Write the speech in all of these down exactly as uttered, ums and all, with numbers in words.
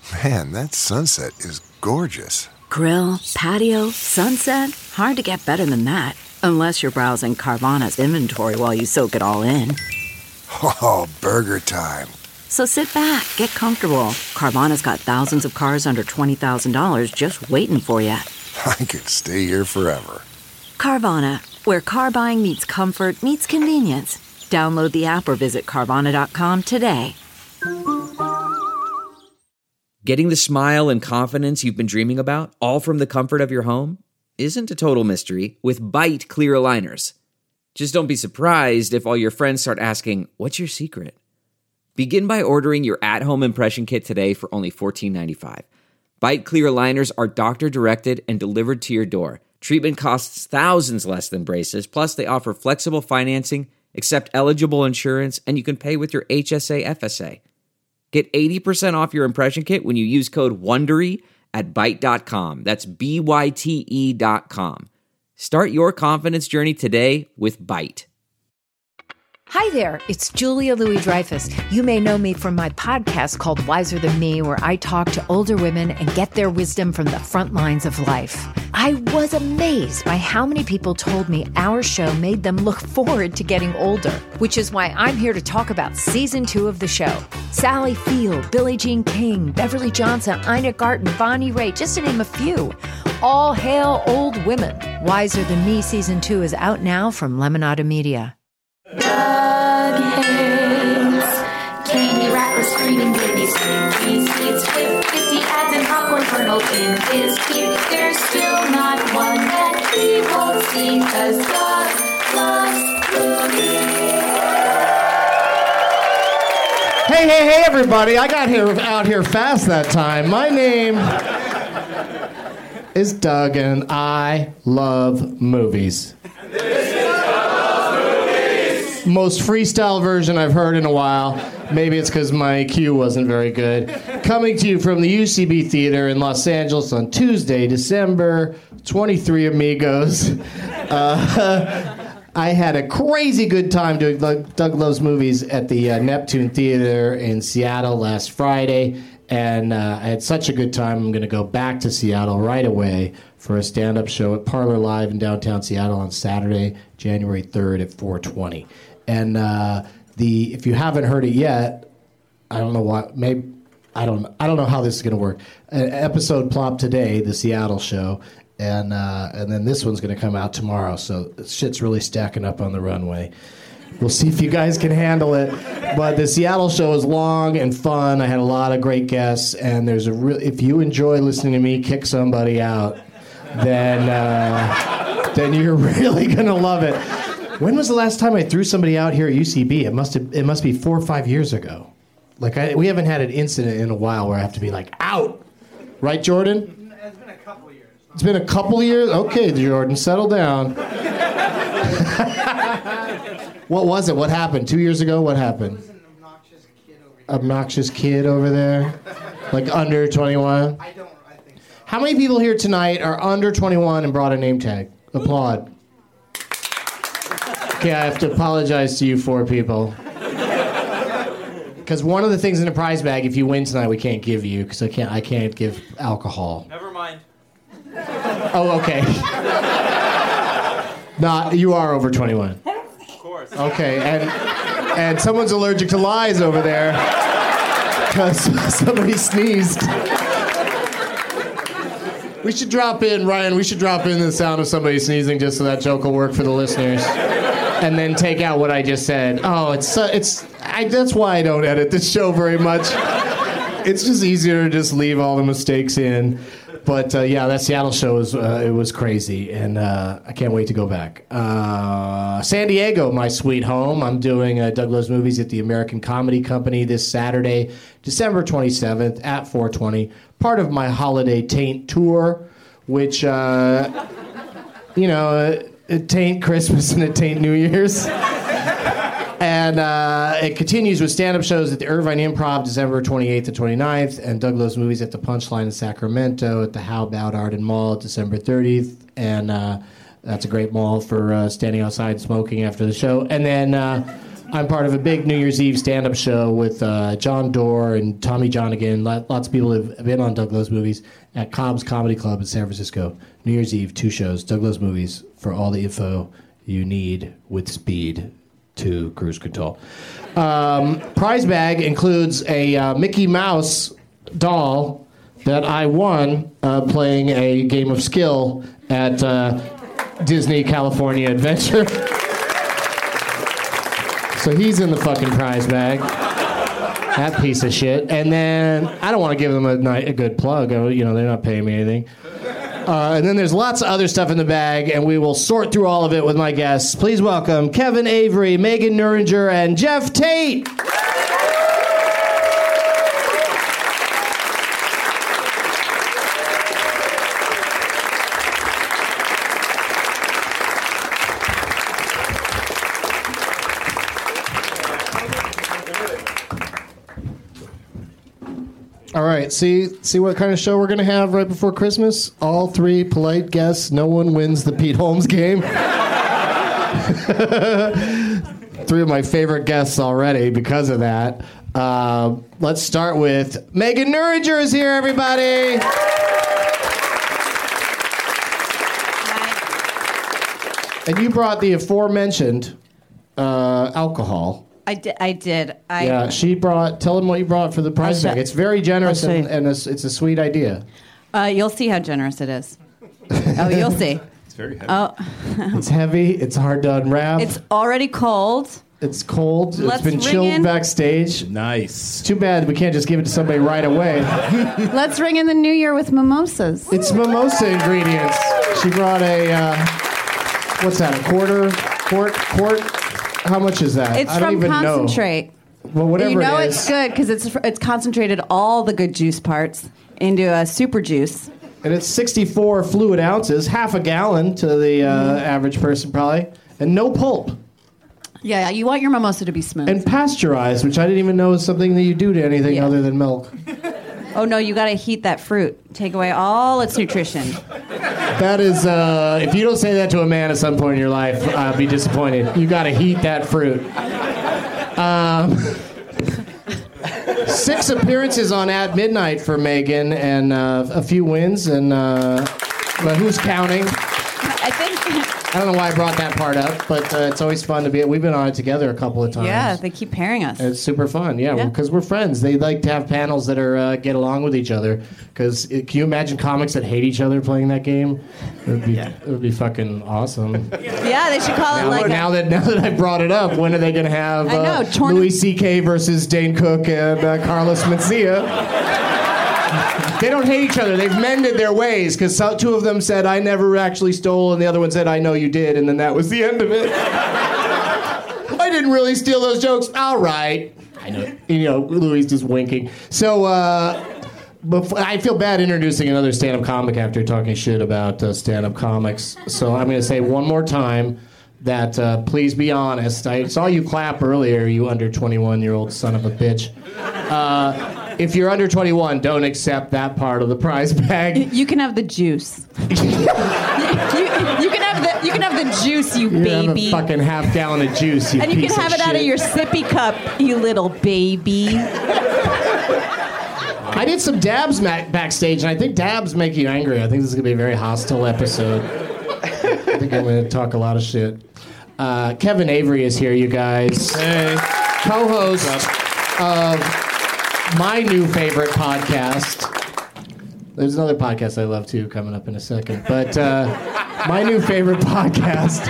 Man, that sunset is gorgeous. Grill, patio, sunset. Hard to get better than that. Unless you're browsing Carvana's inventory while you soak it all in. Oh, burger time. So sit back, get comfortable. Carvana's got thousands of cars under twenty thousand dollars just waiting for you. I could stay here forever. Carvana, where car buying meets comfort, meets convenience. Download the app or visit Carvana dot com today. Getting the smile and confidence you've been dreaming about, all from the comfort of your home, isn't a total mystery with Byte clear aligners. Just don't be surprised if all your friends start asking, "What's your secret?" Begin by ordering your at-home impression kit today for only fourteen ninety-five. Byte clear aligners are doctor-directed and delivered to your door. Treatment costs thousands less than braces, plus they offer flexible financing, accept eligible insurance, and you can pay with your H S A F S A. Get eighty percent off your impression kit when you use code WONDERY at byte dot com. That's B Y T E dot com. Start your confidence journey today with Byte. Hi there, it's Julia Louis-Dreyfus. You may know me from my podcast called Wiser Than Me, where I talk to older women and get their wisdom from the front lines of life. I was amazed by how many people told me our show made them look forward to getting older, which is why I'm here to talk about season two of the show. Sally Field, Billie Jean King, Beverly Johnson, Ina Garten, Bonnie Raitt, just to name a few. All hail old women. Wiser Than Me season two is out now from Lemonada Media. Doug hates candy wrappers, screaming Britney Spears. He eats with fifty ads and popcorn kernels in his teeth. There's still not one that he won't see, cause Doug loves movies. Hey, hey, hey, everybody. I got here out here fast that time. My name is Doug, and I love movies. Most freestyle version I've heard in a while. Maybe it's because my cue wasn't very good. Coming to you from the U C B Theater in Los Angeles on Tuesday, December twenty-third, amigos. Uh, I had a crazy good time doing Doug Loves Movies at the uh, Neptune Theater in Seattle last Friday, and uh, I had such a good time. I'm going to go back to Seattle right away for a stand-up show at Parlor Live in downtown Seattle on Saturday, January third at four twenty. And uh, the if you haven't heard it yet, I don't know what maybe I don't I don't know how this is going to work. An episode plopped today, the Seattle show, and uh, and then this one's going to come out tomorrow. So shit's really stacking up on the runway. We'll see if you guys can handle it. But the Seattle show is long and fun. I had a lot of great guests, and there's a real if you enjoy listening to me kick somebody out, then uh, then you're really going to love it. When was the last time I threw somebody out here at U C B? It must have, it must be four or five years ago. Like I, we haven't had an incident in a while where I have to be like, out. Right, Jordan? It's been a couple years. It's been a couple years? Okay, Jordan, settle down. What was it? What happened? Two years ago, what happened? There was an obnoxious kid over here. Obnoxious kid over there? Like under twenty-one? I don't, I think so. How many people here tonight are under twenty-one and brought a name tag? Applaud. Okay, I have to apologize to you four people. Because one of the things in the prize bag, if you win tonight, we can't give you, because I can't, I can't give alcohol. Never mind. Oh, okay. Not, you are over twenty-one. Of course. Okay, and and someone's allergic to lies over there, because somebody sneezed. We should drop in, Ryan, we should drop in the sound of somebody sneezing just so that joke will work for the listeners. And then take out what I just said. Oh, it's uh, it's. I, that's why I don't edit this show very much. It's just easier to just leave all the mistakes in. But uh, yeah, that Seattle show was uh, it was crazy, and uh, I can't wait to go back. Uh, San Diego, my sweet home. I'm doing uh, Doug Loves Movies at the American Comedy Company this Saturday, December twenty-seventh at four twenty. Part of my holiday taint tour, which uh, you know. It tain't Christmas and it tain't New Year's. And uh, it continues with stand-up shows at the Irvine Improv December twenty-eighth and twenty-ninth, and Doug Loves Movies at the Punchline in Sacramento at the How About Arden Mall at December thirtieth. And uh, that's a great mall for uh, standing outside smoking after the show. And then uh, I'm part of a big New Year's Eve stand-up show with uh, John Doerr and Tommy Johnigan. Lots of people have been on Doug Lowe's Movies at Cobb's Comedy Club in San Francisco. New Year's Eve, two shows. Doug Lowe's Movies for all the info you need with speed to cruise control. Um, prize bag includes a uh, Mickey Mouse doll that I won uh, playing a game of skill at uh, Disney California Adventure. So he's in the fucking prize bag. That piece of shit. And then I don't want to give them a, night, a good plug. You know, they're not paying me anything. Uh, and then there's lots of other stuff in the bag, and we will sort through all of it with my guests. Please welcome Kevin Avery, Megan Nuringer, and Jeff Tate. All right, see see what kind of show we're going to have right before Christmas? All three polite guests. No one wins the Pete Holmes game. Three of my favorite guests already because of that. Uh, let's start with Megan Nuringer is here, everybody. Hi. And you brought the aforementioned uh, alcohol. I did. I did. I, yeah, she brought. Tell them what you brought for the prize I'll bag. show- It's very generous I'll show and, you. and it's, it's a sweet idea. Uh, you'll see how generous it is. Oh, you'll see. It's very heavy. Oh, It's heavy. It's hard to unwrap. it's already cold. It's cold. Let's it's been ring chilled in- backstage. Nice. Too bad we can't just give it to somebody right away. Let's ring in the new year with mimosas. It's mimosa ingredients. She brought a, uh, what's that, a quarter, quart, quart? How much is that? It's I don't from even concentrate. know. Well, whatever You know it it's is. good because it's it's concentrated all the good juice parts into a super juice. And it's sixty-four fluid ounces, half a gallon to the uh, Mm-hmm. average person probably, and no pulp. Yeah, you want your mimosa to be smooth. And pasteurized, which I didn't even know is something that you do to anything Yeah. other than milk. oh no, you got to heat that fruit. Take away all its nutrition. That is, uh, if you don't say that to a man at some point in your life, I'll be disappointed. You got to heat that fruit. Um, six appearances on At Midnight for Megan, and uh, a few wins. And uh, but who's counting? I think. I don't know why I brought that part up, but uh, it's always fun to be. We've been on it together a couple of times. Yeah, they keep pairing us. And it's super fun, yeah, Yeah. because we're friends. They like to have panels that are uh, get along with each other. Because can you imagine comics that hate each other playing that game? It would be, it would be fucking awesome. Yeah, they should call it Now, like a- now that now that I brought it up, when are they going to have I know, uh, torn- Louis C K versus Dane Cook and uh, Carlos Mencia? They don't hate each other. They've mended their ways because two of them said, "I never actually stole," and the other one said, "I know you did," and then that was the end of it. I didn't really steal those jokes. All right. I know. You know, Louis just winking. So, uh, before, I feel bad introducing another stand-up comic after talking shit about uh, stand-up comics. So I'm going to say one more time that uh, please be honest. I saw you clap earlier, you under twenty-one-year-old son of a bitch. Uh, if you're under twenty-one, don't accept that part of the prize bag. You can have the juice. you, you, you can have the you can have the juice, you You baby. have a fucking half gallon of juice, you and you piece can have of it out of shit. your sippy cup, you little baby. I did some dabs ma- backstage, and I think dabs make you angry. I think this is going to be a very hostile episode. I think I'm going to talk a lot of shit. Uh, Kevin Avery is here, you guys. Hey. Co-host of my new favorite podcast. There's another podcast I love, too, coming up in a second. But uh, my new favorite podcast...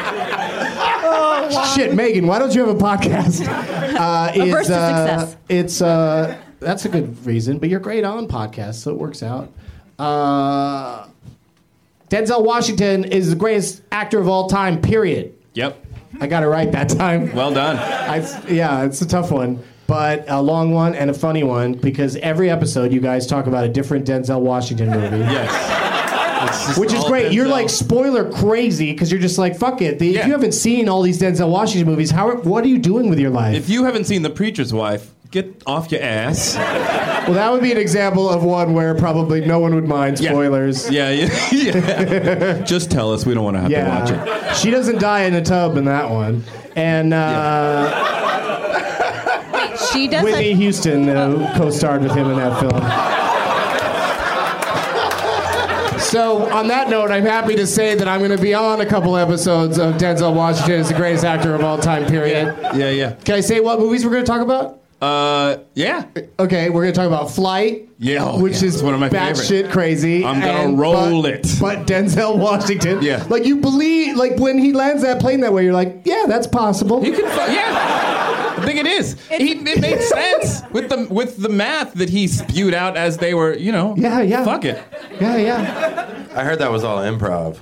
Shit, Megan, why don't you have a podcast? Uh, is, Averse to uh, success. It's uh, that's a good reason, but you're great on podcasts, so it works out. Uh, Denzel Washington is the greatest actor of all time. Period. Yep. I got it right that time. Well done. I, yeah, it's a tough one, but a long one and a funny one because every episode you guys talk about a different Denzel Washington movie. Yes. It's just Which is all great. You're Denzel. like spoiler crazy because you're just like, fuck it. The, If Yeah. you haven't seen all these Denzel Washington movies, how? What are you doing with your life? If you haven't seen The Preacher's Wife, get off your ass Well, that would be an example of one where probably no one would mind spoilers. Yeah, yeah, yeah. Just tell us. We don't want to have to watch it. Yeah. She doesn't die in a tub in that one. And uh, She does. Whitney like- Houston uh, co-starred with him in that film. So, on that note, I'm happy to say that I'm going to be on a couple episodes of Denzel Washington as the greatest actor of all time, period. Yeah, yeah. Can I say what movies we're going to talk about? Uh, yeah. Okay, we're going to talk about Flight, Yeah, oh, which yeah, is it's one of my batshit favorite. crazy. I'm gonna and- roll but- it. But Denzel Washington, Yeah. like you believe, like when he lands that plane that way, you're like, yeah, that's possible. You can, fu- yeah. I think it is. He, it made sense with the with the math that he spewed out as they were, you know. Yeah, yeah. Fuck it. Yeah, yeah. I heard that was all improv.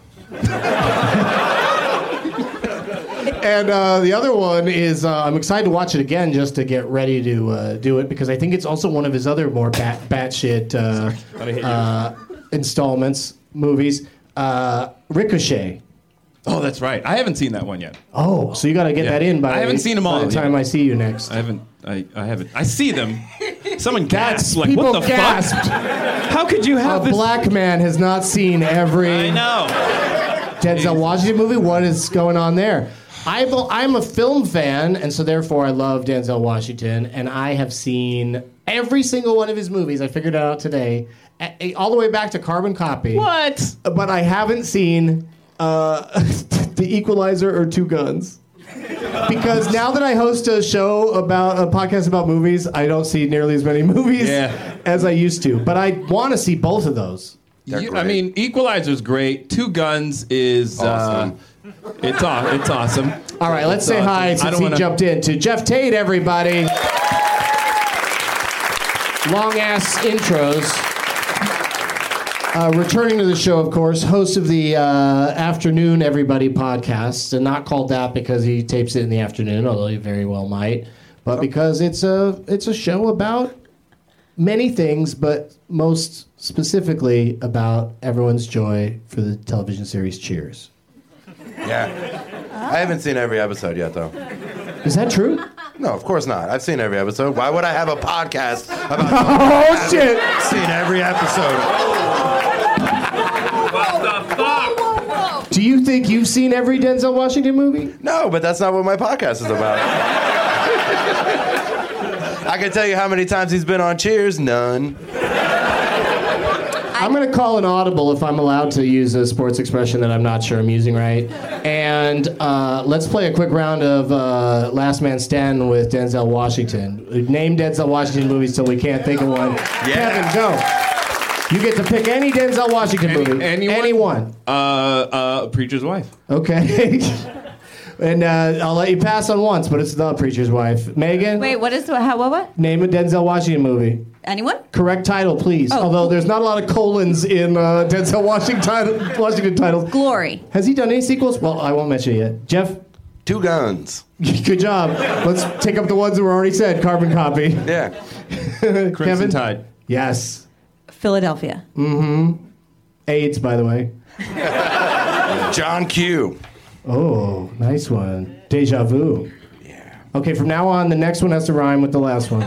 And uh, the other one is uh, I'm excited to watch it again just to get ready to uh, do it because I think it's also one of his other more bat batshit uh, uh, installments movies. Uh, Ricochet. Oh, that's right. I haven't seen that one yet. Oh, so you got to get Yeah. that in by I haven't seen 'em by all the time yet. I see you next. I haven't. I, I haven't. I see them. Someone That's gasped. Like, people what the gasped. fuck? How could you A have this? black man has not seen every I know. Denzel Washington movie. What is going on there? I'm a, I'm a film fan, and so therefore I love Denzel Washington, and I have seen every single one of his movies. I figured it out today, a- a- all the way back to Carbon Copy. What? But I haven't seen uh, The Equalizer or Two Guns. Because now that I host a show about a podcast about movies, I don't see nearly as many movies Yeah. as I used to. But I want to see both of those. You, I mean, Equalizer's great. Two Guns is Awesome. Uh, it's aw- It's awesome. All right, let's say awesome. hi I since don't he wanna- jumped in to Jeff Tate, everybody. Long ass intros. Uh, returning to the show, of course, host of the uh, Afternoon Everybody podcast, and not called that because he tapes it in the afternoon, although he very well might, but because it's a it's a show about many things, but most specifically about everyone's joy for the television series Cheers. Yeah. I haven't seen every episode yet, though. Is that true? No, of course not. I've seen every episode. Why would I have a podcast about Oh shit! I've seen every episode? Do you think you've seen every Denzel Washington movie? No, but that's not what my podcast is about. I can tell you how many times he's been on Cheers. None. I'm going to call an audible if I'm allowed to use a sports expression that I'm not sure I'm using right. And uh, let's play a quick round of uh, Last Man Standing with Denzel Washington. Name Denzel Washington movies till we can't think of one. Yeah. Kevin, go. You get to pick any Denzel Washington Any- movie. anyone? Anyone. Uh, uh, Preacher's Wife. Okay. And uh, I'll let you pass on once, but it's The Preacher's Wife. Megan, Wait, what is the how? What? What? name a Denzel Washington movie. Anyone? Correct title, please. Oh. Although there's not a lot of colons in uh, Denzel Washington, title, Washington titles. Glory. Has he done any sequels? Well, I won't mention it yet. Jeff, Two Guns. good job. Let's take up the ones that were already said. Carbon Copy. Yeah. Crimson Kevin? Tide. Yes. Philadelphia. AIDS, by the way. John Q. Oh, nice one. Deja vu. Yeah. Okay, from now on, the next one has to rhyme with the last one.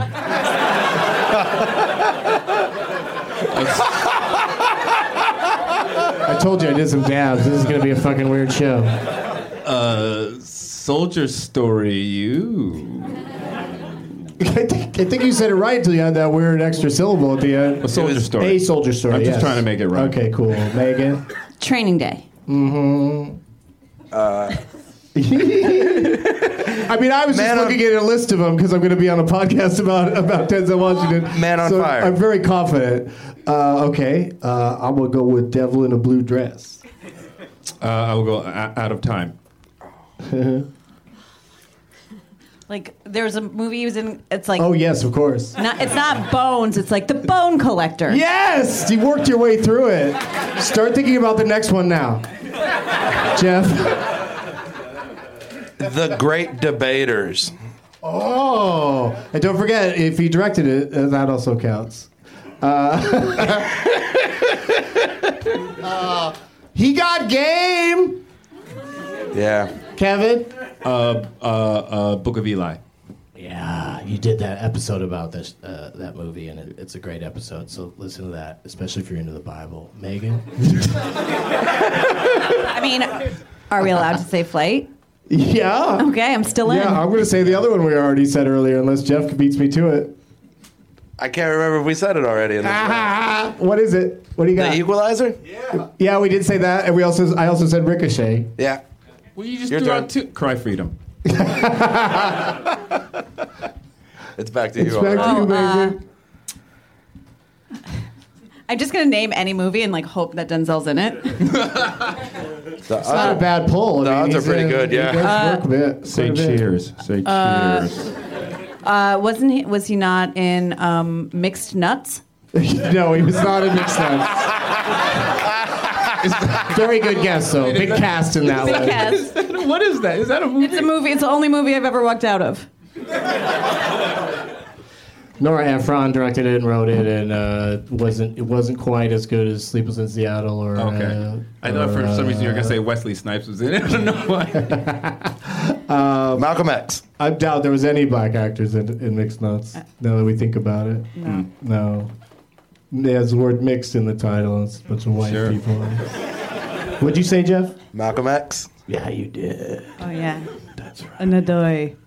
I told you I did some dabs. This is going to be a fucking weird show. Uh, Soldier Story. You. I think, I think you said it right until you had that weird extra syllable at the end. A Soldier Story. A soldier story. I'm just yes. trying to make it right. Okay, cool. Megan. Training Day. I mean, I was Man just on- looking at a list of them because I'm going to be on a podcast about about Denzel Washington. Man on so Fire. I'm very confident. Uh, okay, uh, I'm going to go with Devil in a Blue Dress. Uh, I will go a- out of time. Like there's a movie he was in. It's like Oh yes, of course. not. It's not Bones. It's like The Bone Collector. Yes, you worked your way through it. Start thinking about the next one now, Jeff. The Great Debaters. Oh, and don't forget if he directed it, uh, that also counts. Uh, uh, he got game. Yeah. Kevin. Uh, uh, uh, Book of Eli. Yeah, you did that episode about this uh, that movie, and it, it's a great episode. So listen to that, especially if you're into the Bible. Megan. I mean, are we allowed to say flight? Yeah. Okay, I'm still in. Yeah, I'm going to say the other one we already said earlier, unless Jeff beats me to it. I can't remember if we said it already. In this Ah, what is it? What do you got? The Equalizer? Yeah. Yeah, we did say that, and we also I also said Ricochet. Yeah. Well, you just Your threw turn. out two. Cry Freedom. It's back to It's you. back to already. you, uh, Megan. I'm just gonna name any movie and like hope that Denzel's in it. The It's not a other- bad pull. The I mean, odds are he's pretty in- good, yeah. He does work a bit. Say quite a bit. cheers. Say cheers. Uh, wasn't he? Was he not in um, Mixed Nuts? No, he was not in Mixed Nuts. Very good guess, though. Big cast in that Big one. cast. What is that? Is that a movie? It's a movie. It's the only movie I've ever walked out of. Nora Ephron directed it and wrote it, and uh, wasn't it wasn't quite as good as Sleepless in Seattle or. Okay. Uh, I thought for or, some reason you were gonna uh, say Wesley Snipes was in it. I don't know why. Malcolm X. I doubt there was any black actors in, in Mixed Nuts. Now that we think about it, No. no. It has the word "mixed" in the title. And it's a bunch of white Sure. people. What'd you say, Jeff? Malcolm X. Yeah, you did. Oh yeah. That's right. Anadoy.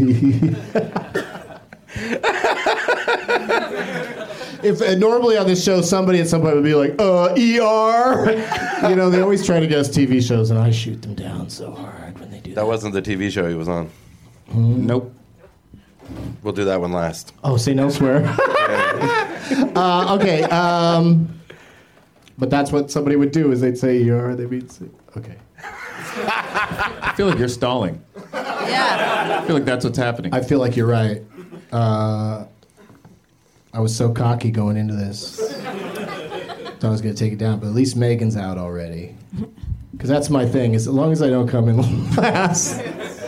If uh, normally on this show somebody at some point would be like, uh, E R. You know, they always try to guess T V shows, and I shoot them down so hard when they do that. That wasn't the T V show he was on. Nope. We'll do that one last. Oh, say no swear. uh, okay. Um, but that's what somebody would do is they'd say E R. They'd be okay. I feel like you're stalling. Yeah. I feel like that's what's happening. I feel like you're right. Uh, I was so cocky going into this. Thought I was going to take it down, but at least Megan's out already. Because that's my thing, is as long as I don't come in last.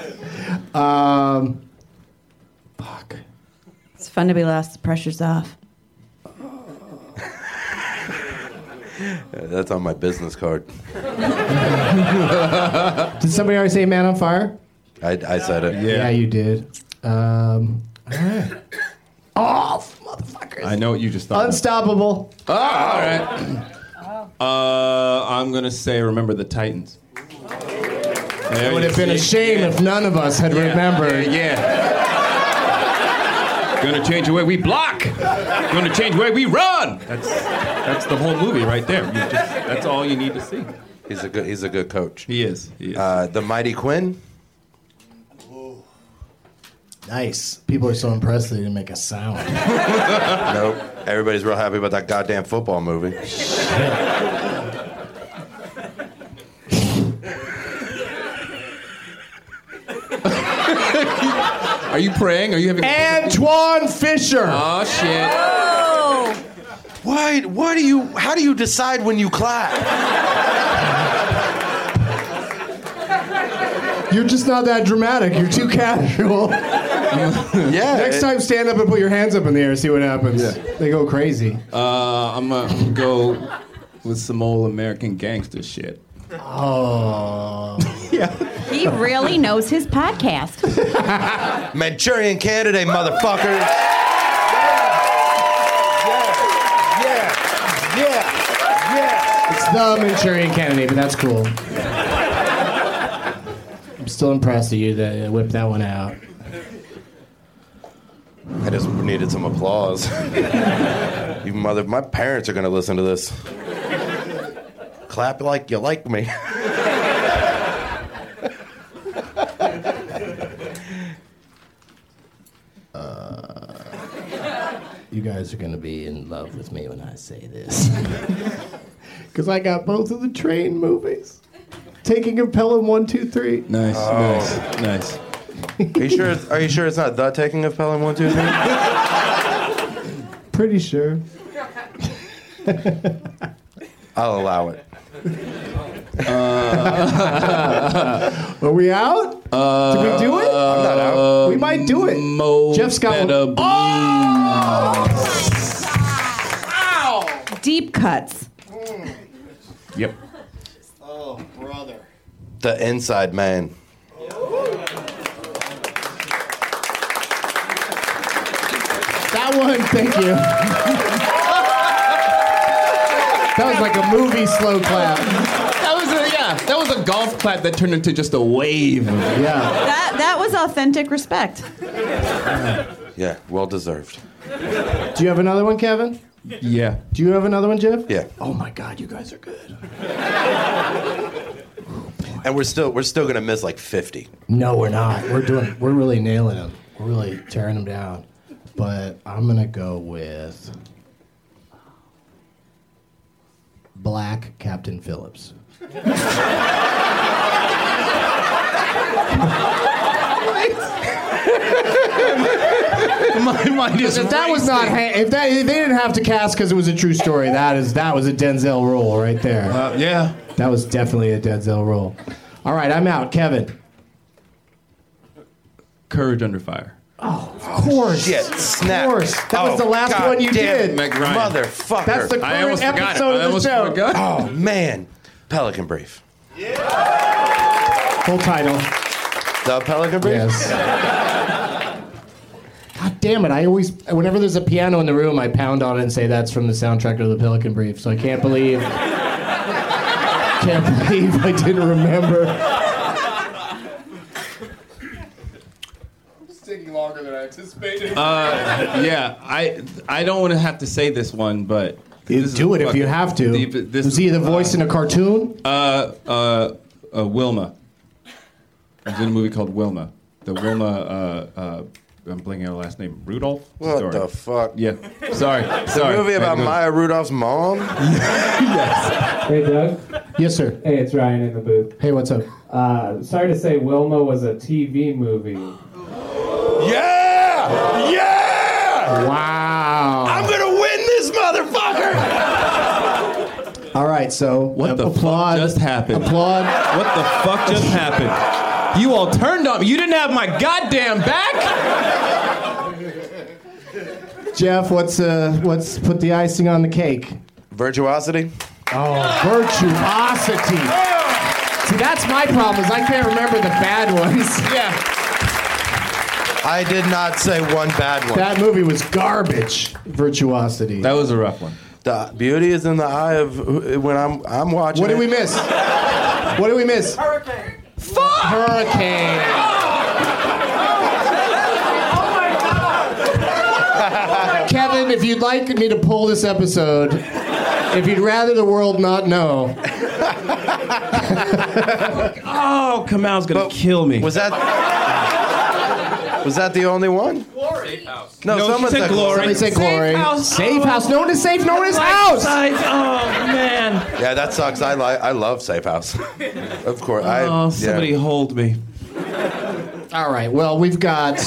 um, fuck. It's fun to be last. The pressure's off. Yeah, that's on my business card. Did somebody already say Man on Fire? I, I said it. Yeah. Yeah, you did. Um, all right. Oh, motherfuckers. I know what you just thought. Unstoppable. Oh, all right. Uh, I'm gonna say remember the Titans. It would have been a shame if none of us had remembered. Yeah. Gonna change the way we block. Gonna change the way we run. That's that's the whole movie right there. You just, that's all you need to see. He's a good. He's a good coach. He is. He is. Uh, the Mighty Quinn. Nice. People are so impressed they didn't make a sound. Nope. Everybody's real happy about that goddamn football movie. Are you praying? Are you having? Antoine Fisher. Oh shit. Oh. Why? Why do you? How do you decide when you clap? You're just not that dramatic. You're too casual. Yeah. Next it- time, stand up and put your hands up in the air. See what happens. Yeah. They go crazy. Uh, I'm gonna go with some old American gangster shit. Oh. He really knows his podcast. Manchurian Candidate, motherfuckers. Yeah. Yeah. Yeah. It's the Manchurian Candidate, but that's cool. I'm still impressed at you that you whipped that one out. I just needed some applause. You mother, my parents are gonna listen to this. Clap like you like me. You guys are going to be in love with me when I say this. Because I got both of the Train movies. Taking of Pelham one, two, three. Nice, Oh. nice, nice. Are you sure? Are you sure it's not the Taking of Pelham one two three? Pretty sure. I'll allow it. Are we out? Uh, Did we do it? I'm not out. We might do it. Mo Jeff's got better one. be- Deep cuts. Yep. Oh, brother. The Inside Man. That one, thank you. That was like a movie slow clap. That was a yeah. That was a golf clap that turned into just a wave. Of, Yeah. That that was authentic respect. Yeah, well deserved. Do you have another one, Kevin? yeah. Do you have another one, Jeff? Yeah. Oh my God, you guys are good. And we're still we're still gonna miss like fifty. No, we're not. We're doing. We're really nailing them. We're really tearing them down. But I'm gonna go with Black Captain Phillips. My mind is If that was not, ha- if that if they didn't have to cast because it was a true story, that is that was a Denzel role right there. Uh, yeah. That was definitely a Denzel role. All right, I'm out. Kevin. Courage Under Fire. Oh, of course. Shit, snap. Of course. That was Oh, the last God one you damn did. Meg Ryan. Motherfucker. That's the I current almost forgot it. episode I of the almost show. forgot. Oh man, Pelican Brief. Full title. The Pelican Brief. Yes. God damn it! I always, whenever there's a piano in the room, I pound on it and say that's from the soundtrack of the Pelican Brief. So I can't believe, can't believe I didn't remember. It's taking longer than I anticipated. Uh, yeah, I I don't want to have to say this one, but You this is do it if fucking you have to. deep- this Was he the voice in a cartoon? Uh, uh, uh, Wilma. It was in a movie called Wilma. The Wilma. Uh, uh, I'm blanking on her last name. Rudolph. What Story. the fuck? Yeah. Sorry. Sorry. The movie about Had to go- Maya Rudolph's mom? Hey, Doug. Yes, sir. Hey, it's Ryan in the booth. Hey, what's up? Uh, sorry to say, Wilma was a T V movie. Yeah! Yeah! Wow. I'm gonna win this motherfucker! All right, so What the applaud. fuck just happened? Applaud. What the fuck just happened? You all turned on me. You didn't have my goddamn back. Jeff, what's uh, what's put the icing on the cake? Virtuosity? Oh, virtuosity. See, that's my problem is I can't remember the bad ones. Yeah. I did not say one bad one. That movie was garbage. Virtuosity. That was a rough one. The beauty is in the eye of who- when I'm I'm watching. What did it. we miss? What did we miss? Hurricane. Fuck! Hurricane. Kevin, if you'd like me to pull this episode, if you'd rather the world not know. Oh, Kamal's gonna But kill me. Was that was that the only one? Glory. No, No, someone she said Glory. Somebody say glory. Safe house. Safe house. No one is safe. No one is house. Outside. Oh man. Yeah, that sucks. I like I love Safe House. Of course. I, Oh, somebody yeah. hold me. All right. Well, we've got.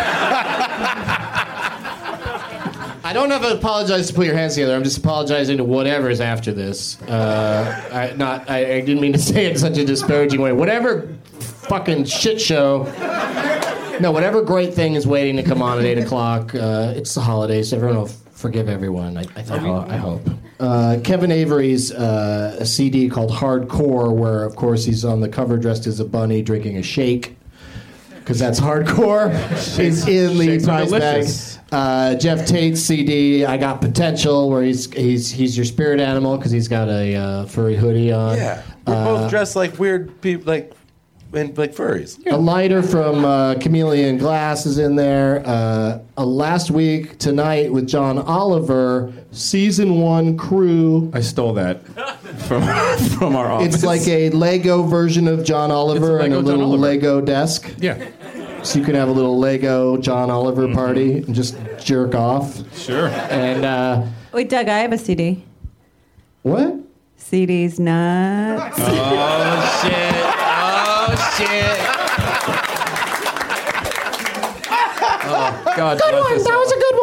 I don't have to apologize to put your hands together. I'm just apologizing to whatever's after this. Uh, I, not. I, I didn't mean to say it in such a disparaging way. Whatever fucking shit show. No, whatever great thing is waiting to come on at eight o'clock. Uh, it's the holidays. Everyone will forgive everyone. I, I, th- I hope. Uh, Kevin Avery's uh, a C D called Hardcore, where of course he's on the cover dressed as a bunny drinking a shake, because that's hardcore. Is in the Shakes are prize bag. delicious. Uh, Jeff Tate's C D, I Got Potential, where he's he's he's your spirit animal because he's got a uh, furry hoodie on. Yeah, we're Uh, both dressed like weird people, like and like furries. A lighter from uh, Chameleon Glass is in there. Uh, a Last Week Tonight with John Oliver, season one crew. I stole that from from our office. It's like a Lego version of John Oliver It's a and a Lego John little Oliver. Lego desk. Yeah. So you can have a little Lego John Oliver party and just jerk off. Sure. And uh, Wait, Doug, I have a C D. what? C D's nuts. Oh shit. Oh shit. Oh God. Good bless one. us That all. was a good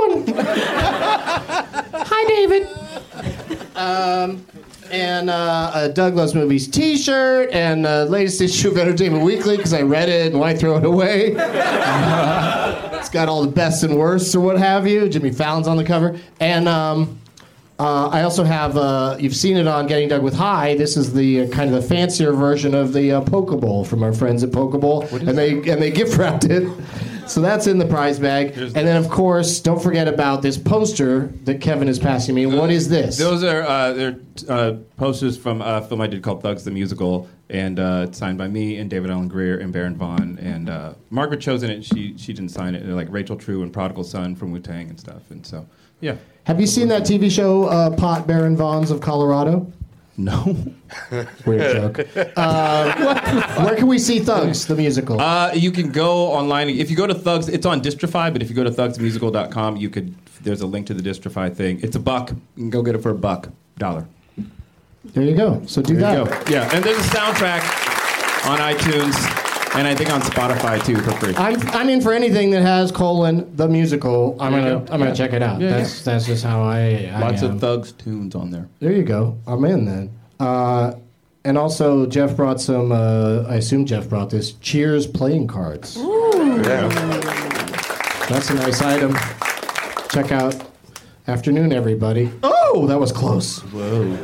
one. Hi, David. Um, and uh, a Doug Loves Movies T-shirt and uh, latest issue of Entertainment Weekly because I read it and why throw it away? It's got all the best and worsts or what have you. Jimmy Fallon's on the cover, and um, uh, I also have. Uh, you've seen it on Getting Doug with High. This is the uh, kind of the fancier version of the uh, Poke Bowl from our friends at Poke Bowl, and they and they gift wrapped it. So that's in the prize bag. And then, of course, don't forget about this poster that Kevin is passing me. What is this? Those are uh, they're uh, posters from a film I did called Thugs the Musical, and uh, it's signed by me and David Allen Greer and Baron Vaughn. And uh, Margaret chose in it. She she didn't sign it. Like Rachel True and Prodigal Son from Wu-Tang and stuff. And so, yeah. Have you seen that T V show, uh, Pot Baron Vaughns of Colorado? No. Weird joke. Uh, where can we see Thugs, the musical? Uh, you can go online. If you go to Thugs, it's on Distrify, but if you go to thugs musical dot com, you could. There's a link to the Distrify thing. It's a buck. You can go get it for a buck. Dollar. There you go. So do there that. You go. Yeah, and there's a soundtrack on iTunes, and I think on Spotify, too, for free. I'm, I'm in for anything that has colon, the musical. I'm There you going to go. I'm gonna Yeah. check it out. Yeah, that's yeah. that's just how I, I Lots am. of Thugs tunes on there. There you go. I'm in then. Uh, and also, Jeff brought some, uh, I assume Jeff brought this, Cheers playing cards. Yeah. That's a nice item. Check out Afternoon, everybody. Oh, that was close. Whoa.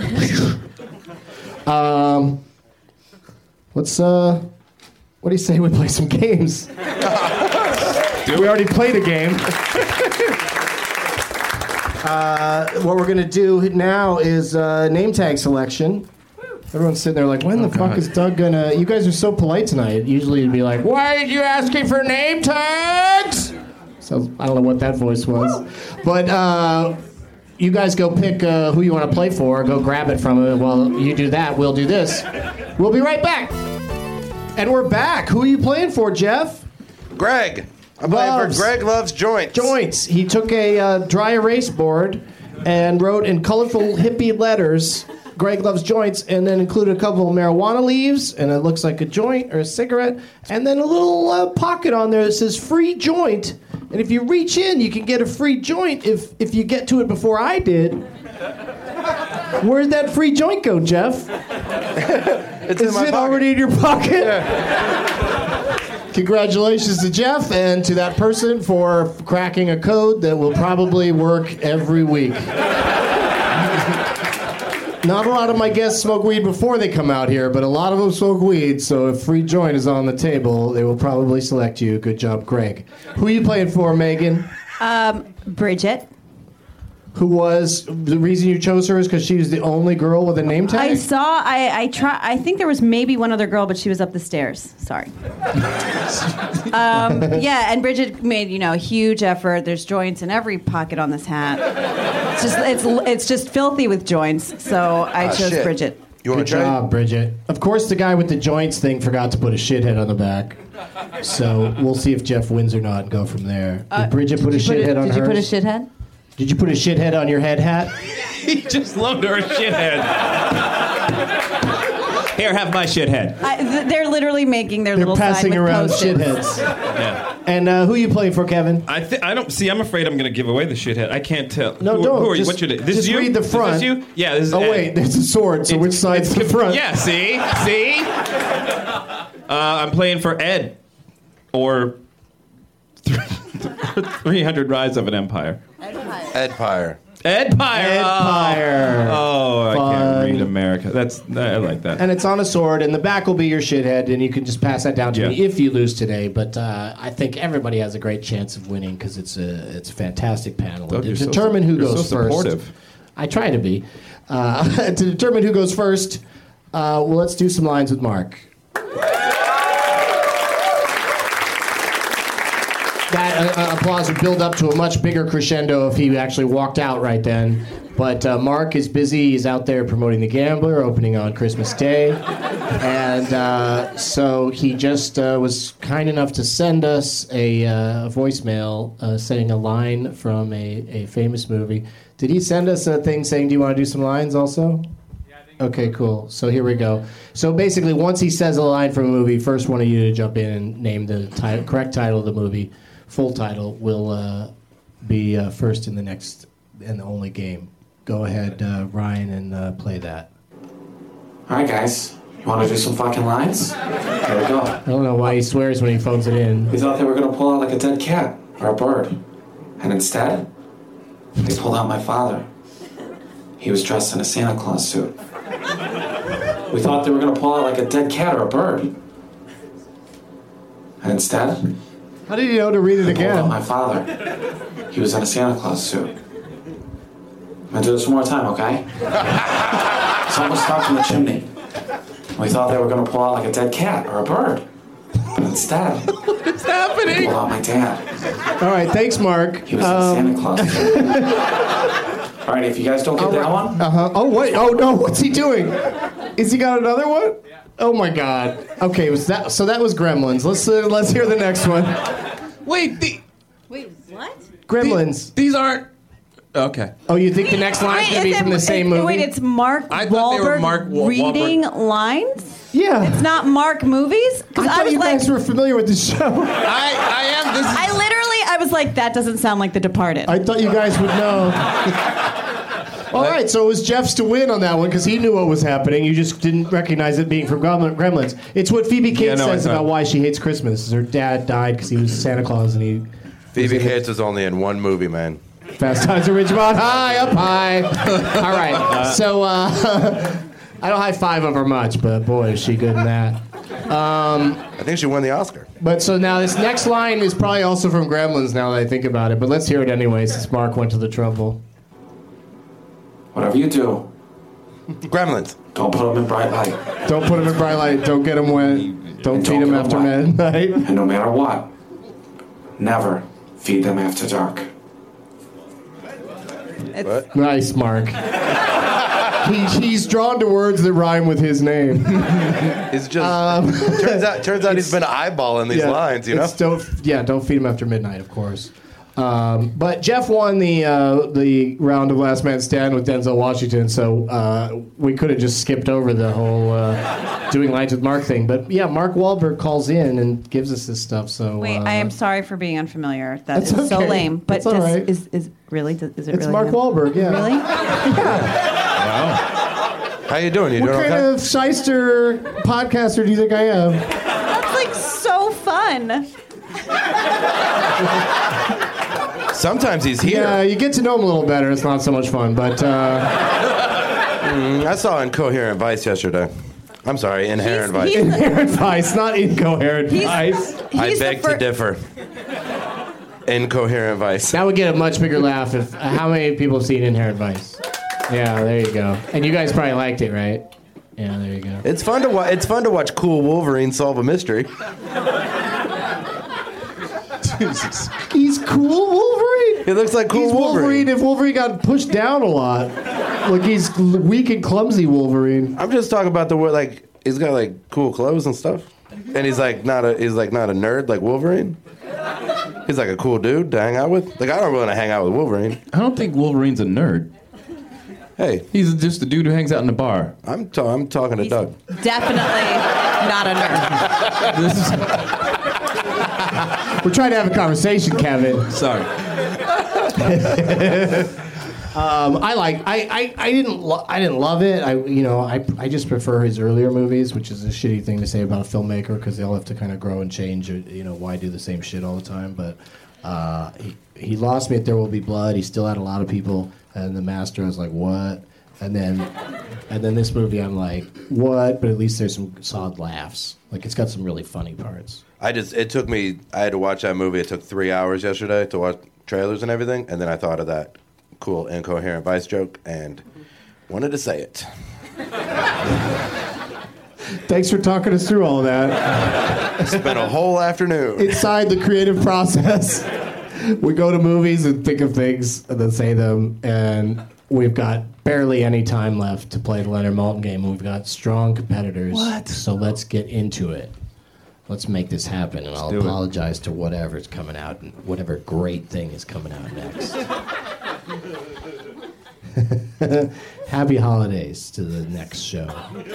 um, let's, uh, what do you say we play some games? We already played a game. Uh, what we're going to do now is uh, name tag selection. Everyone's sitting there like, when the Oh, fuck God. is Doug going to... You guys are so polite tonight. Usually you'd be like, why are you asking for name tags? So I don't know what that voice was. But uh, you guys go pick uh, who you want to play for. Go grab it from him. While you do that, we'll do this. We'll be right back. And we're back. Who are you playing for, Jeff? Greg. I'm playing for Loves. Greg Loves Joints. Joints. He took a uh, dry erase board and wrote in colorful hippie letters, Greg Loves Joints, and then included a couple of marijuana leaves, and it looks like a joint or a cigarette, and then a little uh, pocket on there that says free joint. And if you reach in, you can get a free joint if, if you get to it before I did. Where'd that free joint go, Jeff? It's in Is my it pocket. already in your pocket? Congratulations to Jeff and to that person for cracking a code that will probably work every week. Not a lot of my guests smoke weed before they come out here, but a lot of them smoke weed, so if free joint is on the table, they will probably select you. Good job, Greg. Who are you playing for, Megan? Um, Bridget. Who was, the reason you chose her is because she was the only girl with a name tag? I saw. I I try. I think there was maybe one other girl, but she was up the stairs. Sorry. um, yeah, and Bridget made you know a huge effort. There's joints in every pocket on this hat. It's just it's it's just filthy with joints. So I Ah, chose shit. Bridget. You want Good to try? job, Bridget. Of course, the guy with the joints thing forgot to put a shithead on the back. So we'll see if Jeff wins or not and go from there. Did Bridget put a Did you put shithead a- on Did you put a hers? shithead? Did you put a shithead on your head hat? He just loaned her a shithead. Here, have my shithead. I, th- they're literally making their They're little passing sign with around Post-its. shitheads. Yeah. And uh, who you playing for, Kevin? I th- I don't see. I'm afraid I'm going to give away the shithead. I can't tell. No, who, don't. Who are you? Just- What's your name? This just is you. read the Is front. this you? Yeah. This is Oh, Ed. wait, there's a sword, so which side's the front? Yeah. See. See. Uh, I'm playing for Ed, or three hundred Rise of an Empire. Edpire. Edpire. Edpire. Oh, oh I Fun. can't read America. That's I like that. And it's on a sword, and the back will be your shithead, and you can just pass that down to Yeah. me if you lose today. But uh, I think everybody has a great chance of winning because it's a it's a fantastic panel. Doug, to you're so- determine who you're goes so first, supportive. I try to be. Uh, to determine who goes first, uh, well, let's do some lines with Mark. That uh, applause would build up to a much bigger crescendo if he actually walked out right then. But uh, Mark is busy. He's out there promoting The Gambler, opening on Christmas Day. And uh, so he just uh, was kind enough to send us a, uh, a voicemail uh, saying a line from a, a famous movie. Did he send us a thing saying, do you want to do some lines also? Okay, cool. So here we go. So basically, once he says a line from a movie, first one of you to jump in and name the ti- correct title of the movie, full title, will uh, be uh, first in the next and the only game. Go ahead, uh, Ryan, and uh, play that. All right, guys. You want to do some fucking lines? Here we go. I don't know why he swears when he phones it in. We thought they were going to pull out like a dead cat or a bird. And instead, they pulled out my father. He was dressed in a Santa Claus suit. We thought they were going to pull out like a dead cat or a bird. And instead, How did you know to read it They pulled out again? my father. He was in a Santa Claus suit. I'm gonna do this one more time, okay? Someone was stuck in the chimney. We thought they were gonna pull out like a dead cat or a bird. But instead, What is happening? they pulled out my dad. All right, thanks, Mark. He was Um, in Santa Claus suit. All right, if you guys don't get that one, Uh-huh. Oh, wait. Oh, no. What's he doing? Is he got another one? Oh, my God. Okay, was that, so that was Gremlins. Let's uh, let's hear the next one. Wait, the, Wait, what? Gremlins. these aren't. Okay. Oh, you think the next line's going to be is from it- the same it- movie? Wait, it's Mark I thought they were Wahlberg Mark Wa- reading lines? Yeah. It's not Mark movies? I Because I, thought was you like, guys were familiar with the show. I, I am. This is. I literally, I was like, that doesn't sound like The Departed. I thought you guys would know. All right, so it was Jeff's to win on that one because he knew what was happening. You just didn't recognize it being from Gremlin- Gremlins. It's what Phoebe Cates Yeah, no, says it's not. about why she hates Christmas. Her dad died because he was Santa Claus and he... Phoebe Cates was only in one movie, man. Fast Times at Ridgemont High, up high. All right, so uh, I don't high five of her much, but boy, is she good in that. Um, I think she won the Oscar. but so now this next line is probably also from Gremlins now that I think about it, but let's hear it anyway since Mark went to the trouble. whatever you do, Gremlins. don't put them in bright light. Don't put him in bright light, don't get him wet, don't Don't feed him get 'em after wet. midnight. And no matter what, never feed them after dark. It's, Nice, Mark. He, he's drawn to words that rhyme with his name. It's just turns out turns out he's been eyeballing these Yeah, lines, you know. it's Don't, yeah, don't feed him after midnight, of course. Um, but Jeff won the uh, the round of Last Man Stand with Denzel Washington, so uh, we could have just skipped over the whole uh, doing lines with Mark thing. But yeah, Mark Wahlberg calls in and gives us this stuff. So wait, uh, I am sorry for being unfamiliar. That That's is so okay. lame. But That's all does, right. is, is really, does, is it It's really Mark him? Wahlberg, yeah. Really? How you doing? You What doing kind okay? of shyster podcaster do you think I am? That's like so fun. Sometimes he's here. Yeah, you get to know him a little better. It's not so much fun, but uh, Mm, I saw Incoherent Vice yesterday. I'm sorry, Inherent Vice. he's- inherent vice, not incoherent He's- vice. I He's the beg fir- to differ. Incoherent Vice. That would get a much bigger laugh if uh, how many people have seen Inherent Vice? Yeah, there you go. And you guys probably liked it, right? Yeah, there you go. It's fun to watch. It's fun to watch cool Wolverine solve a mystery. He's cool Wolverine. He looks like cool He's Wolverine. Wolverine. if Wolverine got pushed down a lot. Like he's l- weak and clumsy Wolverine. I'm just talking about the word like he's got like cool clothes and stuff, and he's like not a he's like not a nerd like Wolverine. He's like a cool dude to hang out with. Like I don't want to hang out with Wolverine. I don't think Wolverine's a nerd. Hey, He's just a dude who hangs out in a bar. I'm ta- I'm talking to He's Doug. definitely not a nerd. This is, We're trying to have a conversation, Kevin. sorry. Um, I like. I, I, I didn't. Lo- I didn't love it. I you know. I I just prefer his earlier movies, which is a shitty thing to say about a filmmaker because they'll have to kind of grow and change. Or, you know, why do the same shit all the time? But uh, he he lost me at There Will Be Blood. He still had a lot of people. And The Master, I was like, what? And then, and then this movie, I'm like, what? But at least there's some solid laughs. Like it's got some really funny parts. I just it took me. I had to watch that movie. It took three hours yesterday to watch trailers and everything, and then I thought of that cool Incoherent Vice joke and wanted to say it. Thanks for talking us through all of that. Spent a whole afternoon. Inside the creative process, we go to movies and think of things and then say them, and we've got barely any time left to play the Leonard Maltin game. We've got strong competitors. What? So let's get into it. Let's make this happen, and I'll do it. apologize to whatever's coming out and whatever great thing is coming out next. Happy holidays to the next show.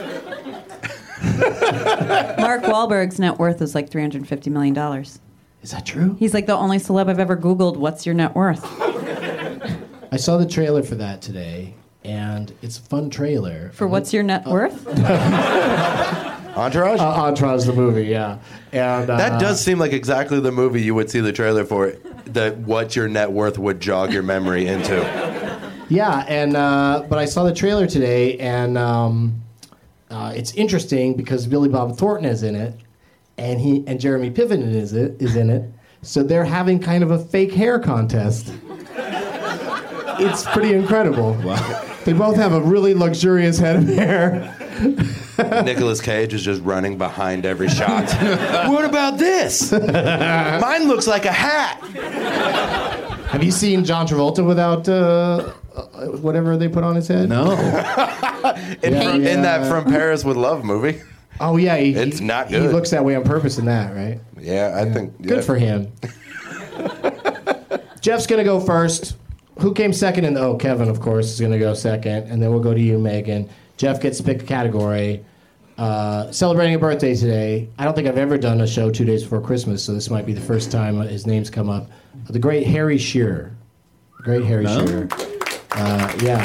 Mark Wahlberg's net worth is like three hundred fifty million dollars. Is that true? He's like the only celeb I've ever Googled, what's your net worth? I saw the trailer for that today, and it's a fun trailer. For what's your net worth? Entourage? Uh, Entourage, the movie, yeah. And uh, That does seem like exactly the movie you would see the trailer for. That what your net worth would jog your memory into. Yeah, and uh, but I saw the trailer today, and um, uh, it's interesting because Billy Bob Thornton is in it, and he and Jeremy Piven is it is in it. So they're having kind of a fake hair contest. It's pretty incredible. Wow. They both have a really luxurious head of hair. Nicolas Cage is just running behind every shot. What about this? Mine looks like a hat. Have you seen John Travolta without uh, uh, whatever they put on his head? No. in, Yeah, in yeah. that From Paris with Love movie. Oh yeah, he, It's he- not He good. looks that way on purpose in that, right? Yeah, I think. Yeah. Good for him. Jeff's gonna go first. Who came second? And oh, Kevin, of course, is gonna go second, and then we'll go to you, Megan. Jeff gets to pick a category. Uh, celebrating a birthday today. I don't think I've ever done a show two days before Christmas, so this might be the first time his name's come up. The great Harry Shearer. The great Harry No? Shearer. Uh, yeah.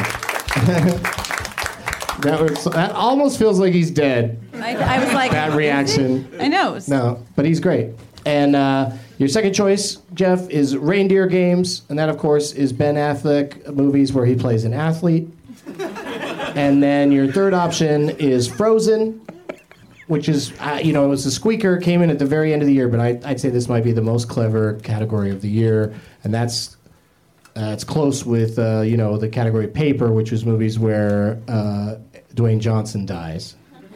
that was that almost feels like he's dead. I, I was like, Bad reaction. I know. It was- No, but he's great. And uh, your second choice, Jeff, is Reindeer Games, and that, of course, is Ben Affleck movies where he plays an athlete. And then your third option is Frozen, which is, uh, you know, it was a squeaker, came in at the very end of the year, but I, I'd say this might be the most clever category of the year, and that's uh, it's close with, uh, you know, the category Paper, which was movies where uh, Dwayne Johnson dies.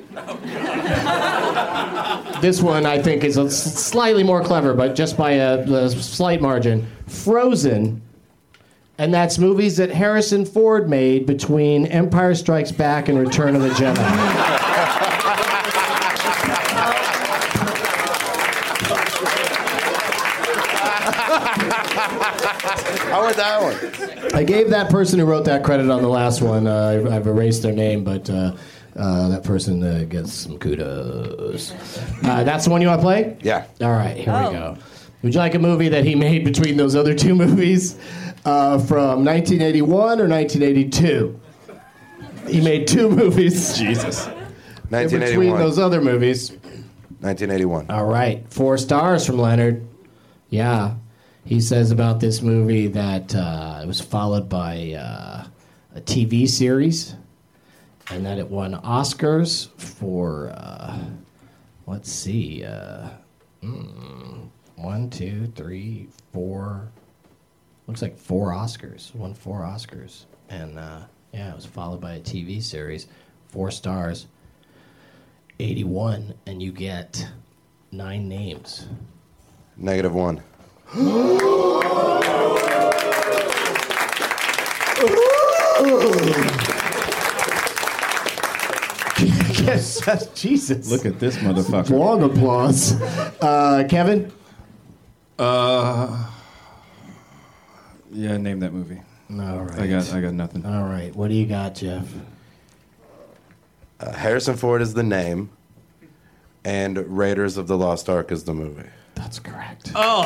This one, I think, is a s- slightly more clever, but just by a, a slight margin. Frozen, and that's movies that Harrison Ford made between Empire Strikes Back and Return of the Jedi. How was that one? I gave that person who wrote that credit on the last one. Uh, I've, I've erased their name, but uh, uh, that person uh, gets some kudos. Uh, that's the one you want to play? Yeah. All right, here Oh. we go. Would you like a movie that he made between those other two movies uh, from nineteen eighty-one or nineteen eighty-two? He made two movies. Jesus. In nineteen between eighty-one. those other movies. nineteen eighty-one. All right, four stars from Leonard. Yeah, he says about this movie that uh, it was followed by uh, a T V series, and that it won Oscars for. Uh, let's see, uh, mm, one, two, three, four. Looks like four Oscars. Won four Oscars, and uh, yeah, it was followed by a T V series. Four stars. eighty-one, and you get nine names. Negative one. Yes, that's Jesus. Look at this motherfucker. Long applause. Uh, Kevin? Uh, yeah, name that movie. All right. I got, I got nothing. All right. What do you got, Jeff? Uh, Harrison Ford is the name, and Raiders of the Lost Ark is the movie. That's correct. Oh.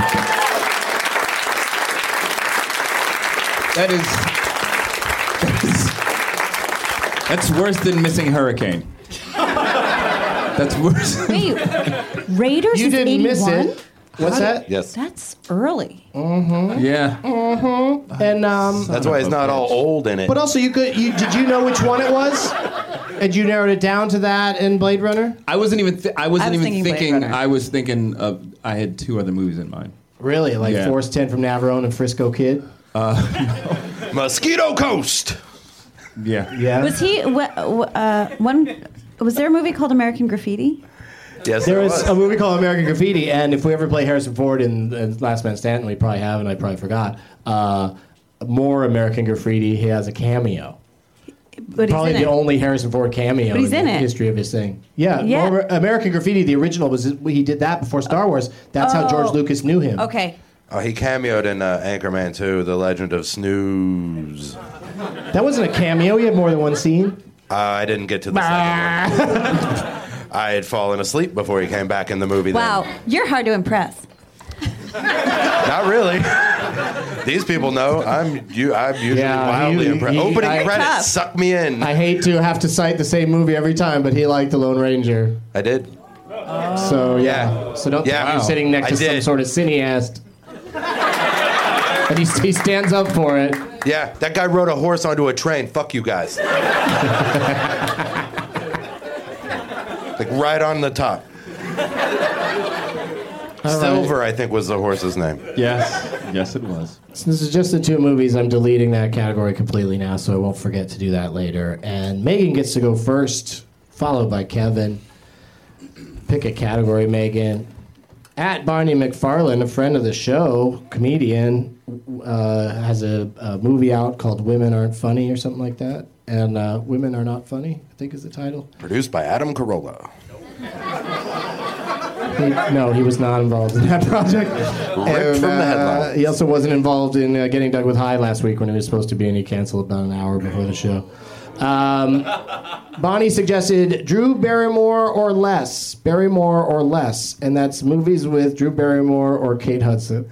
That is, that is. That's worse than missing Hurricane. That's worse. Wait, Raiders You is didn't eighty-one? miss it. What's that? Yes. That's early. Mm-hmm. Yeah. Mm-hmm. And um. That's why he's not all old in it. But also, you could. You, did you know which one it was? And you narrowed it down to that in Blade Runner? I wasn't even. Th- I wasn't I was even thinking Blade thinking. Runner. I was thinking of. I had two other movies in mind. Really? Like Yeah. Force ten from Navarone and Frisco Kid? Mosquito Coast. Yeah. Yeah. Was he? wh- wh- Uh, one. Was there a movie called American Graffiti? Yes, There there is was. a movie called American Graffiti, and if we ever play Harrison Ford in, in Last Man Standing, we probably have, and I probably forgot. Uh, more American Graffiti, he has a cameo. But he's Probably in the it. only Harrison Ford cameo But he's in the in it. history of his thing. Yeah, Yeah. more- American Graffiti, the original, was he did that before Star Wars. That's how George Oh. Lucas knew him. Okay. Oh, he cameoed in uh, Anchorman two, The Legend of Snooze. That wasn't a cameo. He had more than one scene. Uh, I didn't get to the second one. I had fallen asleep before he came back in the movie. Wow, Then. you're hard to impress. Not really. These people know I'm you. I'm usually Yeah, wildly he- impressed. he- Opening I- credits Tough. suck me in. I hate to have to cite the same movie every time, but he liked The Lone Ranger. I did. So, yeah. Yeah. So don't Yeah. think you're Wow. sitting next I to some did. sort of cineast. And he, he stands up for it. Yeah, that guy rode a horse onto a train. Fuck you guys. Like right on the top. All right. Silver, I think, was the horse's name. Yes, yes, it was. So this is just the two movies. I'm deleting that category completely now, so I won't forget to do that later. And Megan gets to go first, followed by Kevin. Pick a category, Megan. At Barney McFarlane, a friend of the show, comedian, uh, has a, a movie out called Women Aren't Funny or something like that. And uh, Women Are Not Funny, I think is the title. Produced by Adam Carolla. He, no, he was not involved in that project. Ripped from the headlines. He also wasn't involved in uh, Getting Doug with High last week when he was supposed to be, and he canceled about an hour before the show. Um, Bonnie suggested Drew Barrymore or less. Barrymore or less. And that's movies with Drew Barrymore or Kate Hudson.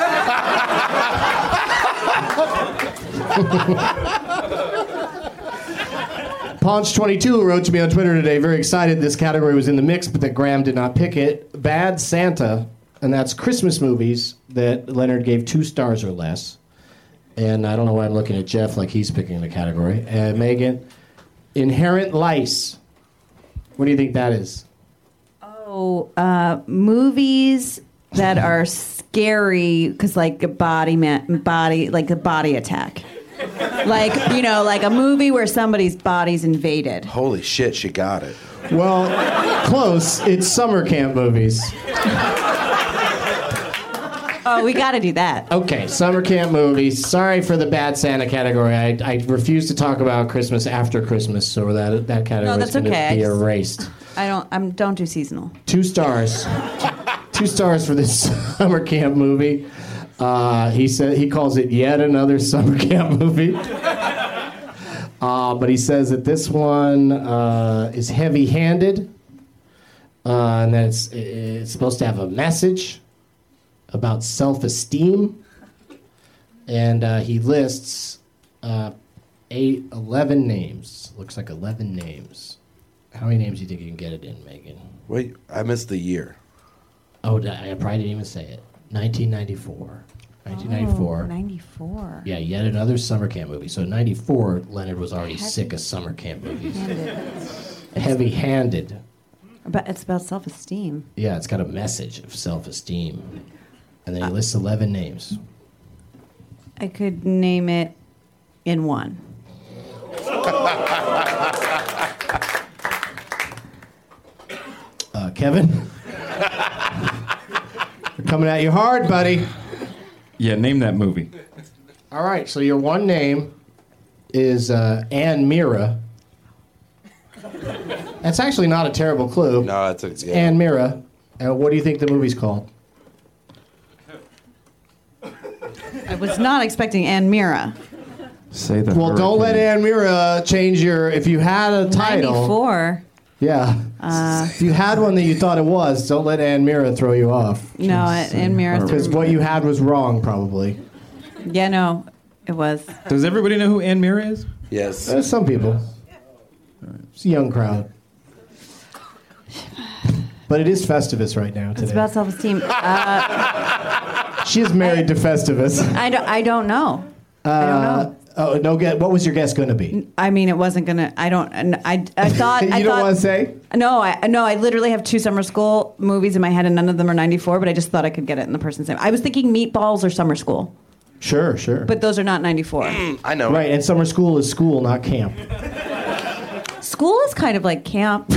Paunch twenty-two wrote to me on Twitter today, very excited this category was in the mix, but that Graham did not pick it. Bad Santa, and that's Christmas movies that Leonard gave two stars or less. And I don't know why I'm looking at Jeff like he's picking the category. Uh, Megan, Inherent Lice. What do you think that is? Oh, uh, movies that are scary because, like, a body, man, body, like a body attack. Like, you know, like a movie where somebody's body's invaded. Holy shit, she got it. Well, close. It's summer camp movies. Oh, we got to do that. Okay, summer camp movies. Sorry for the Bad Santa category. I, I refuse to talk about Christmas after Christmas, so that that category No, is that's going to okay. I be just- erased. I don't. I'm don't do seasonal. Two stars. Two stars for this summer camp movie. Uh, he said he calls it yet another summer camp movie. Uh, but he says that this one uh, is heavy-handed, uh, and that it's, it's supposed to have a message about self-esteem. And uh, he lists uh, eight, eleven names. Looks like eleven names. How many names do you think you can get it in, Megan? Wait, I missed the year. Oh, I probably didn't even say it. nineteen ninety-four. nineteen ninety-four. Oh, ninety-four. Yeah, yet another summer camp movie. So in ninety-four, Leonard was already sick of summer camp movies. Heavy-handed. But it's about self-esteem. Yeah, it's got a message of self-esteem. And then he lists eleven names. I could name it in one. Uh, Kevin? We're coming at you hard, buddy. Yeah, name that movie. All right, so your one name is uh, Ann Mira. That's actually not a terrible clue. No, it's a, yeah. Ann Mira. And what do you think the movie's called? I was not expecting Ann Mira. Say the Well, don't let Ann Mira change your... If you had a title... ninety-four. Yeah. Uh, if you had one that you thought it was, don't let Ann Mira throw you off. No, Ann Mira. Because what you had was wrong, probably. Yeah, no, it was. Does everybody know who Ann Mira is? Yes. Uh, some people. It's a young crowd. But it is Festivus right now today. It's about self-esteem. Uh, she is married to Festivus. I don't. I don't know. Uh, I don't know. Oh no! Guess, what was your guess going to be? I mean, it wasn't gonna. I don't. I. I thought. you I don't thought, want to say? No, I no. I literally have two summer school movies in my head, and none of them are ninety-four. But I just thought I could get it in the person's name. I was thinking Meatballs or Summer School. Sure, sure. But those are not ninety-four. Mm, I know. Right, and summer school is school, not camp. School is kind of like camp.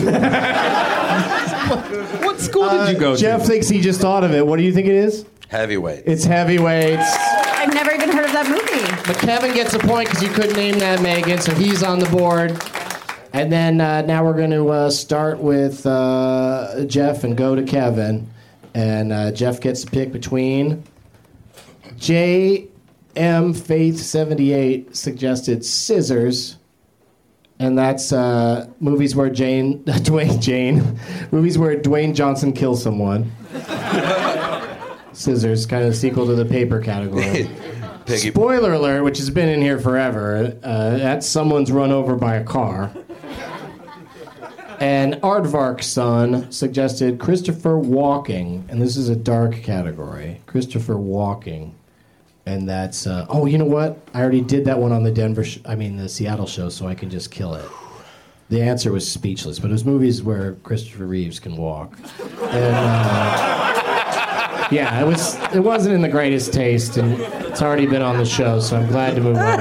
What school did you go to? Jeff thinks he just thought of it. What do you think it is? Heavyweight. It's Heavyweights. I've never even heard of that movie. But Kevin gets a point because you couldn't name that, Megan, so he's on the board. And then uh, now we're going to uh, start with uh, Jeff and go to Kevin. And uh, Jeff gets to pick between J M Faith seventy-eight suggested Scissors. And that's uh, movies where Jane, Dwayne Jane, movies where Dwayne Johnson kills someone. Scissors, kind of a sequel to the paper category. Piggy. Spoiler alert, which has been in here forever. Uh, that's someone's run over by a car. And Aardvark's son suggested Christopher Walking, and this is a dark category. Christopher Walking. And that's, uh, oh, you know what? I already did that one on the Denver, sh- I mean, the Seattle show, so I can just kill it. The answer was Speechless, but it was movies where Christopher Reeves can walk. And, uh, Yeah, it was. It wasn't in the greatest taste, and it's already been on the show, so I'm glad to move on.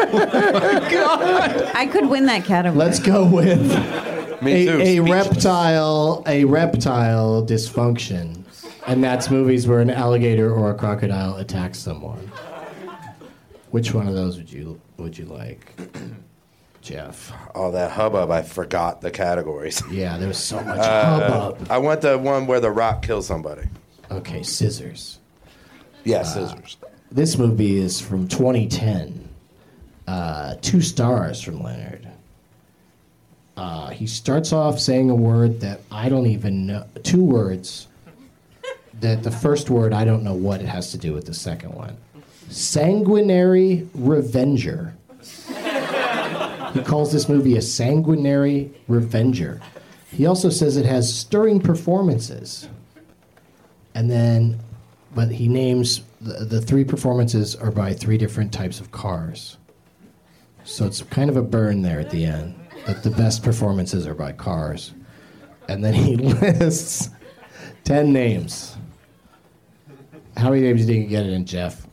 I could win that category. Let's go with Me a, too, a speechless. reptile, a reptile dysfunction, and that's movies where an alligator or a crocodile attacks someone. Which one of those would you would you like, Jeff? Oh, that hubbub! I forgot the categories. Yeah, there was so much Uh, hubbub. I want the one where the Rock kills somebody. Okay, Scissors. Yeah, Scissors. This movie is from twenty ten. Uh, two stars from Leonard. Uh, he starts off saying a word that I don't even know. Two words. That the first word, I don't know what it has to do with the second one. Sanguinary Revenger. He calls this movie a sanguinary revenger. He also says it has stirring performances. And then, but he names the, the three performances are by three different types of cars. So it's kind of a burn there at the end, that the best performances are by cars. And then he lists ten names. How many names do you think you get it in, Jeff?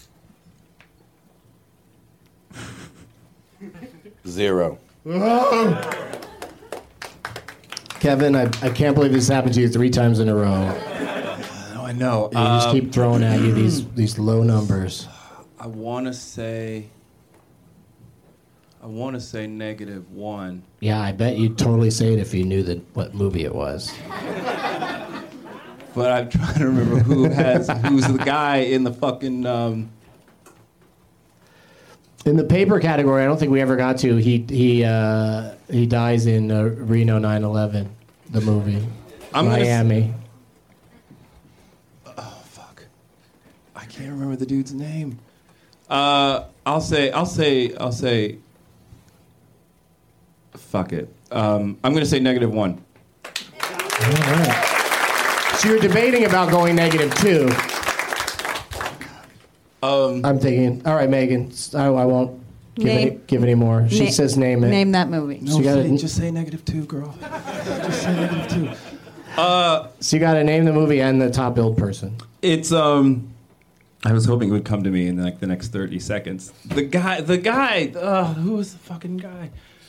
Zero. Kevin, I, I can't believe this happened to you three times in a row. Oh, I know. You just Um, keep throwing at you these these low numbers. I want to say. I want to say negative one. Yeah, I bet you'd totally say it if you knew that what movie it was. But I'm trying to remember who has who's the guy in the fucking. Um, In the paper category, I don't think we ever got to. He he uh, he dies in uh, Reno nine eleven, the movie. I'm gonna s- Miami. oh fuck! I can't remember the dude's name. Uh, I'll say. I'll say. I'll say. Fuck it. Um, I'm gonna say negative one. All right. So you're debating about going negative two. Um, I'm thinking. All right, Megan. I, I won't give Name- any give any more. She Na- says name it. Name that movie. No, So you gotta- say, just say negative two, girl. Just say negative two. Uh, So you got to name the movie and the top billed person. It's um. I was hoping it would come to me in like the next thirty seconds. The guy, the guy. Uh, who was the fucking guy?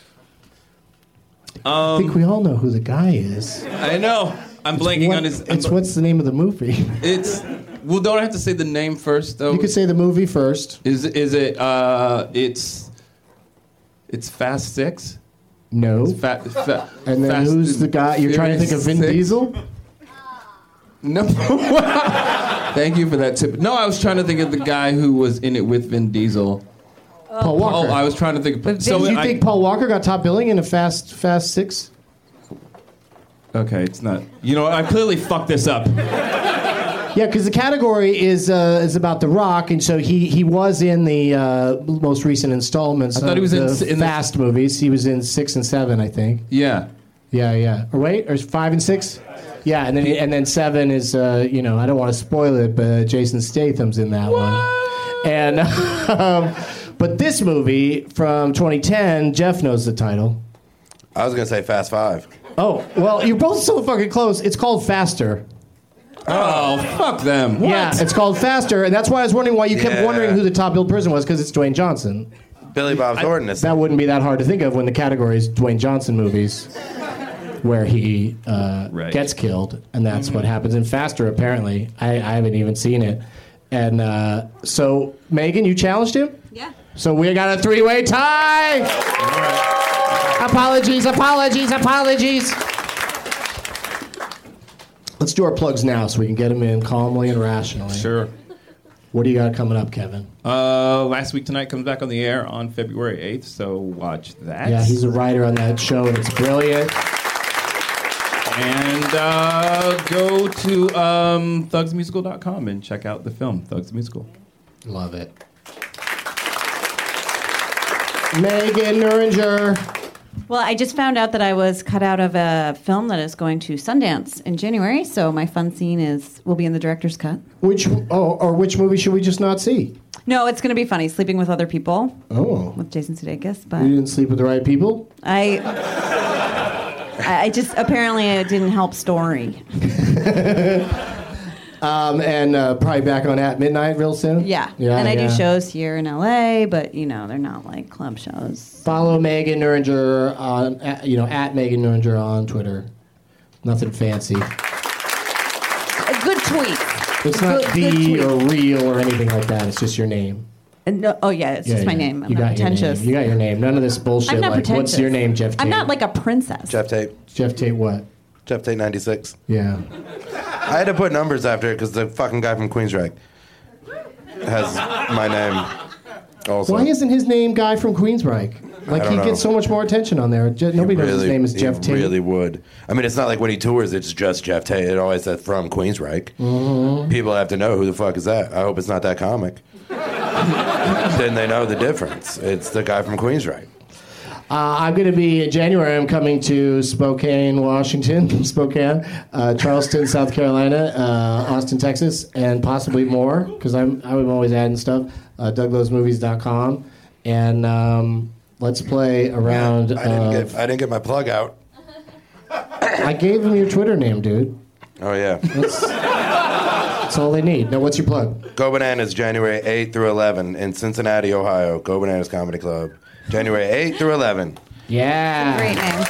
I think Um, we all know who the guy is. I know. I'm blanking What- on his. It's what's the name of the movie? It's. Well, don't I have to say the name first though? You could say the movie first. Is is it? Uh, it's. It's Fast Six. No. It's fa- fa- And then Fast who's the guy? You're trying to think of Vin Furious Six? Diesel? No. Thank you for that tip. No, I was trying to think of the guy who was in it with Vin Diesel. Paul Walker. Oh, I was trying to think. Of, so Do you I, think Paul Walker got top billing in a Fast Fast Six? Okay, it's not. You know, I clearly fucked this up. Yeah, because the category is uh, is about The Rock, and so he, he was in the uh, most recent installments. I thought of he was in the s- in the- Fast movies. He was in six and seven, I think. Yeah. Yeah, yeah. Or wait, or five and six? Yeah, and then and then seven is uh, you know, I don't want to spoil it, but Jason Statham's in that one. And um, but this movie from twenty ten, Jeff knows the title. I was gonna say Fast Five. Oh, well, you're both so fucking close. It's called Faster. Oh, fuck them. What? Yeah, it's called Faster, and that's why I was wondering why you kept Yeah. wondering who the top billed person was, because it's Dwayne Johnson. Billy Bob Thornton is. That wouldn't be that hard to think of when the category is Dwayne Johnson movies, where he uh, Right. gets killed, and that's what happens in Faster. Apparently, I, I haven't even seen it, and uh, so Megan, you challenged him. Yeah. So we got a three-way tie. Apologies, apologies, apologies. Let's do our plugs now so we can get them in calmly and rationally. Sure. What do you got coming up, Kevin? Uh, Last Week Tonight comes back on the air on February eighth, so watch that. Yeah, he's a writer on that show, and it's brilliant. And uh, go to um, thugs musical dot com and check out the film, Thugs the Musical. Love it. Megan Nuringer. Well, I just found out that I was cut out of a film that is going to Sundance in January, so my fun scene is will be in the director's cut. Which oh, or which movie should we just not see? No, it's going to be funny. Sleeping with Other People Oh, with Jason Sudeikis, you but didn't sleep with the right people. I, I just apparently it didn't help story. Um, and uh, probably back on At Midnight real soon. Yeah. yeah and I yeah. do shows here in L A, but you know they're not like club shows. Follow Megan Nuringer on, at, you know, at Megan Nuringer on Twitter. Nothing fancy. A good tweet. It's A not good, the good tweet. or real or anything like that. It's just your name. And no, oh yeah, it's Yeah, just my yeah. name. I'm you not got your pretentious. name. You got your name. None of this bullshit. I'm not like, pretentious. what's your name, Jeff Tate? I'm not like a princess. Jeff Tate. Jeff Tate what? Jeff Tate ninety-six. Yeah. I had to put numbers after it because the fucking guy from Queensrÿche has my name also. Why isn't his name Guy from Queensryche? Like, I he don't gets know. so much more attention on there. Je- Nobody knows his Really- name is he Jeff Tate. really would. I mean, it's not like when he tours, it's just Jeff Tate. It always says from Queensrÿche. Mhm. People have to know who the fuck is that. I hope it's not that comic. Then they know the difference. It's the guy from Queensrÿche. Uh, I'm going to be in January. I'm coming to Spokane, Washington, Spokane, uh, Charleston, South Carolina, uh, Austin, Texas, and possibly more because I'm I'm always adding stuff. Uh, Doug Loves Movies dot com, and um, let's play a round. I didn't of, get I didn't get my plug out. I gave him your Twitter name, dude. Oh yeah. That's, that's all they need. Now, what's your plug? Go Bananas, January eighth through eleventh in Cincinnati, Ohio. Go Bananas Comedy Club, January eighth through eleventh. Yeah. Great name.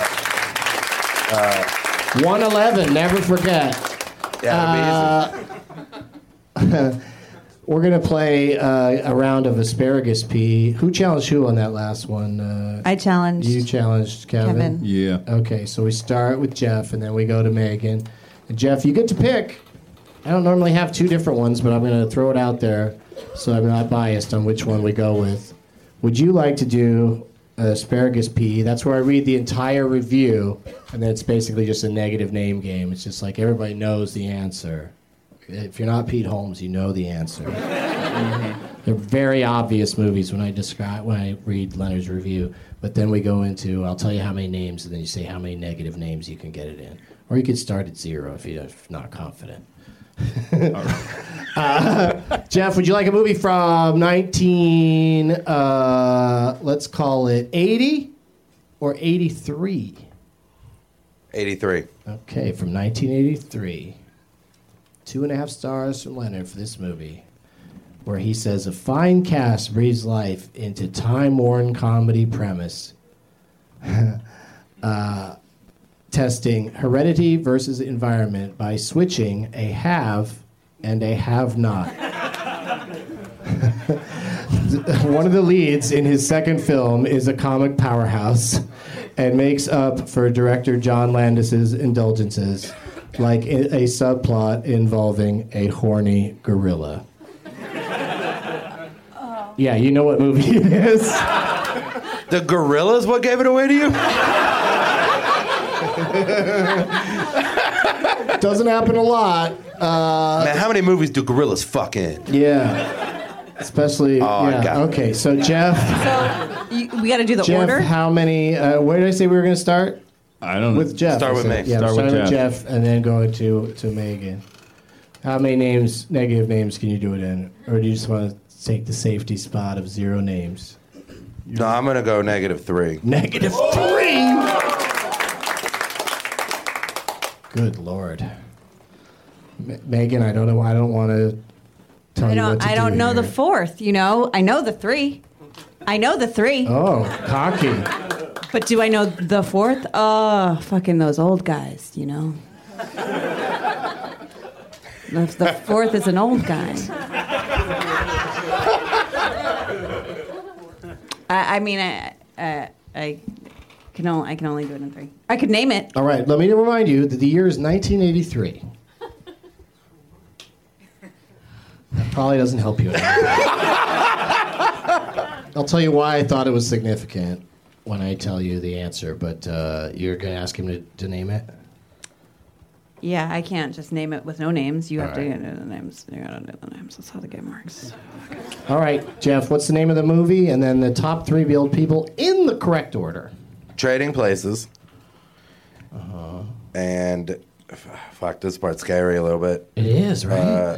Uh, one eleven, never forget. Yeah, it'll be Uh, we're going to play uh, a round of asparagus pea. Who challenged who on that last one? Uh, I challenged. You challenged Kevin? Kevin. Yeah. Okay, so we start with Jeff, and then we go to Megan. And Jeff, you get to pick. I don't normally have two different ones, but I'm going to throw it out there so I'm not biased on which one we go with. Would you like to do asparagus pea? That's where I read the entire review, and then it's basically just a negative name game. It's just like everybody knows the answer. If you're not Pete Holmes, you know the answer. They're very obvious movies when I describe when I read Leonard's review. But then we go into I'll tell you how many names, and then you say how many negative names you can get it in, or you could start at zero if you're not confident. uh, Jeff, would you like a movie from nineteen? Uh, let's call it eighty or eighty-three. eighty-three. Okay, from nineteen eighty-three. Two and a half stars from Leonard for this movie, where he says a fine cast breathes life into time-worn comedy premise, uh, testing heredity versus environment by switching a have and a have-not. One of the leads in his second film is a comic powerhouse and makes up for director John Landis's indulgences, like a, a subplot involving a horny gorilla. Oh. Yeah, you know what movie it is. The gorilla's what gave it away to you? Doesn't happen a lot. Uh, Man, how many movies do gorillas fuck in? Yeah. Especially, Oh, I yeah. got it. Okay, so Jeff. So you, we got to do the Jeff, order. how many, uh, where did I say we were going to start? I don't know. With Jeff. Start I with said. me. Yeah, Start start, with with Jeff. Jeff and then go to, to Megan. How many names, negative names, can you do it in? Or do you just want to take the safety spot of zero names? No, I'm gonna go negative three. Negative three? Good Lord. M- Megan, I don't know. I don't want to tell I you what don't. to I don't do know the here. fourth. You know, I know the three. I know the three. Oh, cocky. But do I know the fourth? Oh, fucking those old guys. You know. The, the fourth is an old guy. I, I mean, I, uh, I can only I can only do it in three. I could name it. All right, let me remind you that the year is nineteen eighty-three. That probably doesn't help you. I'll tell you why I thought it was significant when I tell you the answer, but uh, you're going to ask him to, to name it? Yeah, I can't just name it with no names. You have All to right. do the names. You gotta do the names. That's how the game works. All right, Jeff, what's the name of the movie? And then the top three revealed people in the correct order. Trading Places. Uh-huh. And f- fuck, this part's scary a little bit. It is, right? Uh,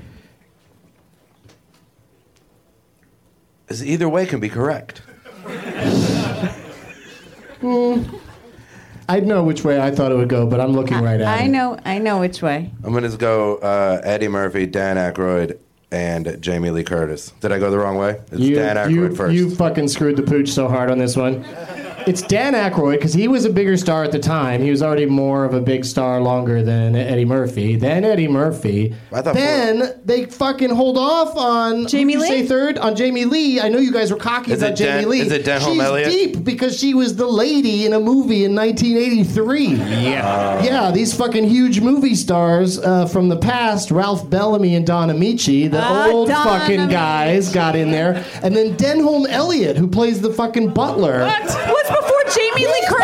is either way can be correct. Hmm. I know which way I thought it would go, but I'm looking right at I it. know, I know which way. I'm gonna go uh, Eddie Murphy, Dan Aykroyd, and Jamie Lee Curtis. Did I go the wrong way? It's You, Dan Aykroyd you, first. you fucking screwed the pooch so hard on this one. It's Dan Aykroyd, because he was a bigger star at the time. He was already more of a big star longer than Eddie Murphy. Then Eddie Murphy. I thought then for- they fucking hold off on Jamie who'd you Lee? say third on Jamie Lee. I know you guys were cocky Is about it Jamie Dan- Lee. is it Denholm She's Elliott? deep because she was the lady in a movie in nineteen eighty-three. Yeah. Yeah, these fucking huge movie stars uh, from the past, Ralph Bellamy and Don Amici, the Ah, old Don fucking Amici. guys got in there. And then Denholm Elliott, who plays the fucking butler. What? What's before Jamie Lee Curtis?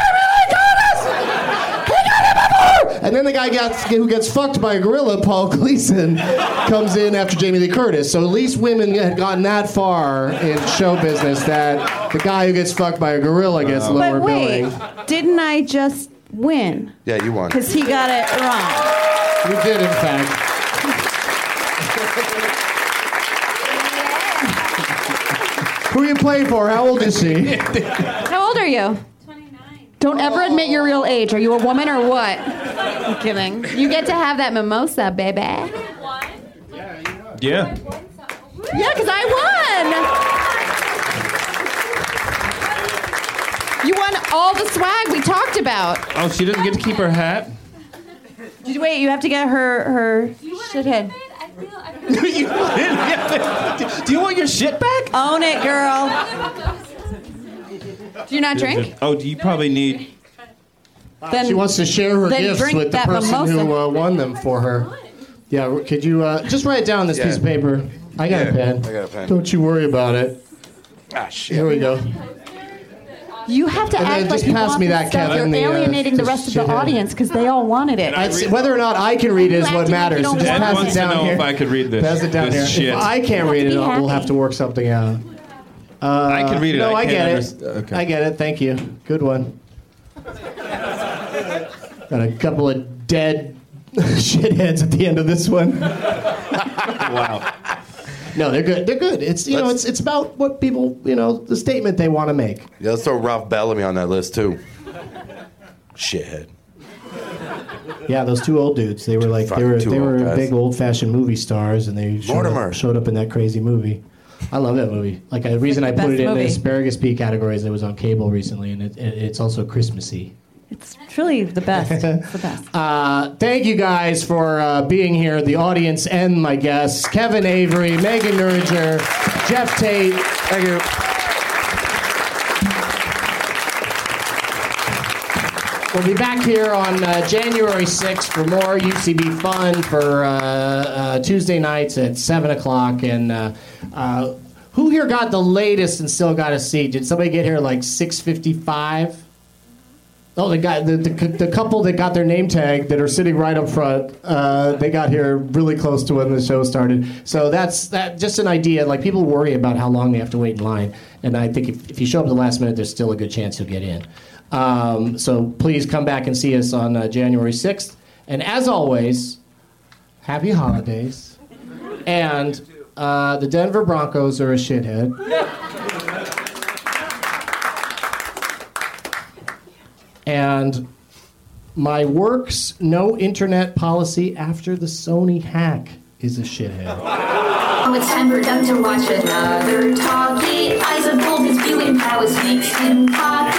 And then the guy gets, who gets fucked by a gorilla, Paul Gleason, comes in after Jamie Lee Curtis. So at least women had gotten that far in show business that the guy who gets fucked by a gorilla gets lower But wait, billing. didn't I just win? Yeah, you won. Because he got it wrong. We did, in fact. Who are you playing for? How old is she? How old are you? twenty-nine. Don't ever admit your real age. Are you a woman or what? I'm kidding. You get to have that mimosa, baby. Yeah. Yeah, because I won. You won all the swag we talked about. Oh, she doesn't get to keep her hat? Did you wait? You have to get her her shithead. Do you want your shit back? Own it, girl. Do you not drink? Oh, do you probably need... Then She wants to share her then gifts drink with the that person mimosa. who uh, won them for her. Yeah, could you uh, just write down this Yeah. piece of paper? I got Yeah, a pen. I got a pen. Don't you worry about it. Ah, shit. Here we go. You have to And then act like just you pass want me this that, stuff. Kevin, You're the, uh, alienating the the rest of the shithead. audience because they all wanted it. I'd say whether or not I can read it is what matters. So just Ed pass wants it down to know here. if I could read this. Pass it down this here. shit. If I can't read it, be we'll have happy. to work something out. Uh, I can read it. No, I I, can't get it. underst- okay. I get it. Thank you. Good one. Got a couple of dead shitheads at the end of this one. Wow. No, they're good. They're good. It's you know, Let's- it's it's about what people you know, the statement they want to make. Yeah, let's throw Ralph Bellamy on that list, too. Shithead. Yeah, those two old dudes. They were like they were Fucking two they old were guys. big old fashioned movie stars, and they showed Mortimer. up, showed up in that crazy movie. I love that movie. Like the reason I put Best it in movie. the asparagus pea category is it was on cable recently, and it, it, it's also Christmassy. It's truly the best. It's the best. Uh, thank you guys for uh, being here, the audience and my guests, Kevin Avery, Megan Nuringer, Jeff Tate. Thank you. We'll be back here on uh, January sixth for more U C B fun for uh, uh, Tuesday nights at seven o'clock. And uh, uh, who here got the latest and still got a seat? Did somebody get here like six fifty-five? Oh, the guy, the, the, the couple that got their name tag that are sitting right up front, uh, they got here really close to when the show started. So that's that. Just an idea. Like people worry about how long they have to wait in line, and I think if, if you show up at the last minute, there's still a good chance you'll get in. Um, so please come back and see us on uh, January sixth. And as always, happy holidays. And uh, the Denver Broncos are a shithead. And my work's no internet policy after the Sony hack is a shithead. Oh, it's time for Doug to watch another talkie. Eyes of gold, his viewing prowess makes him cocky.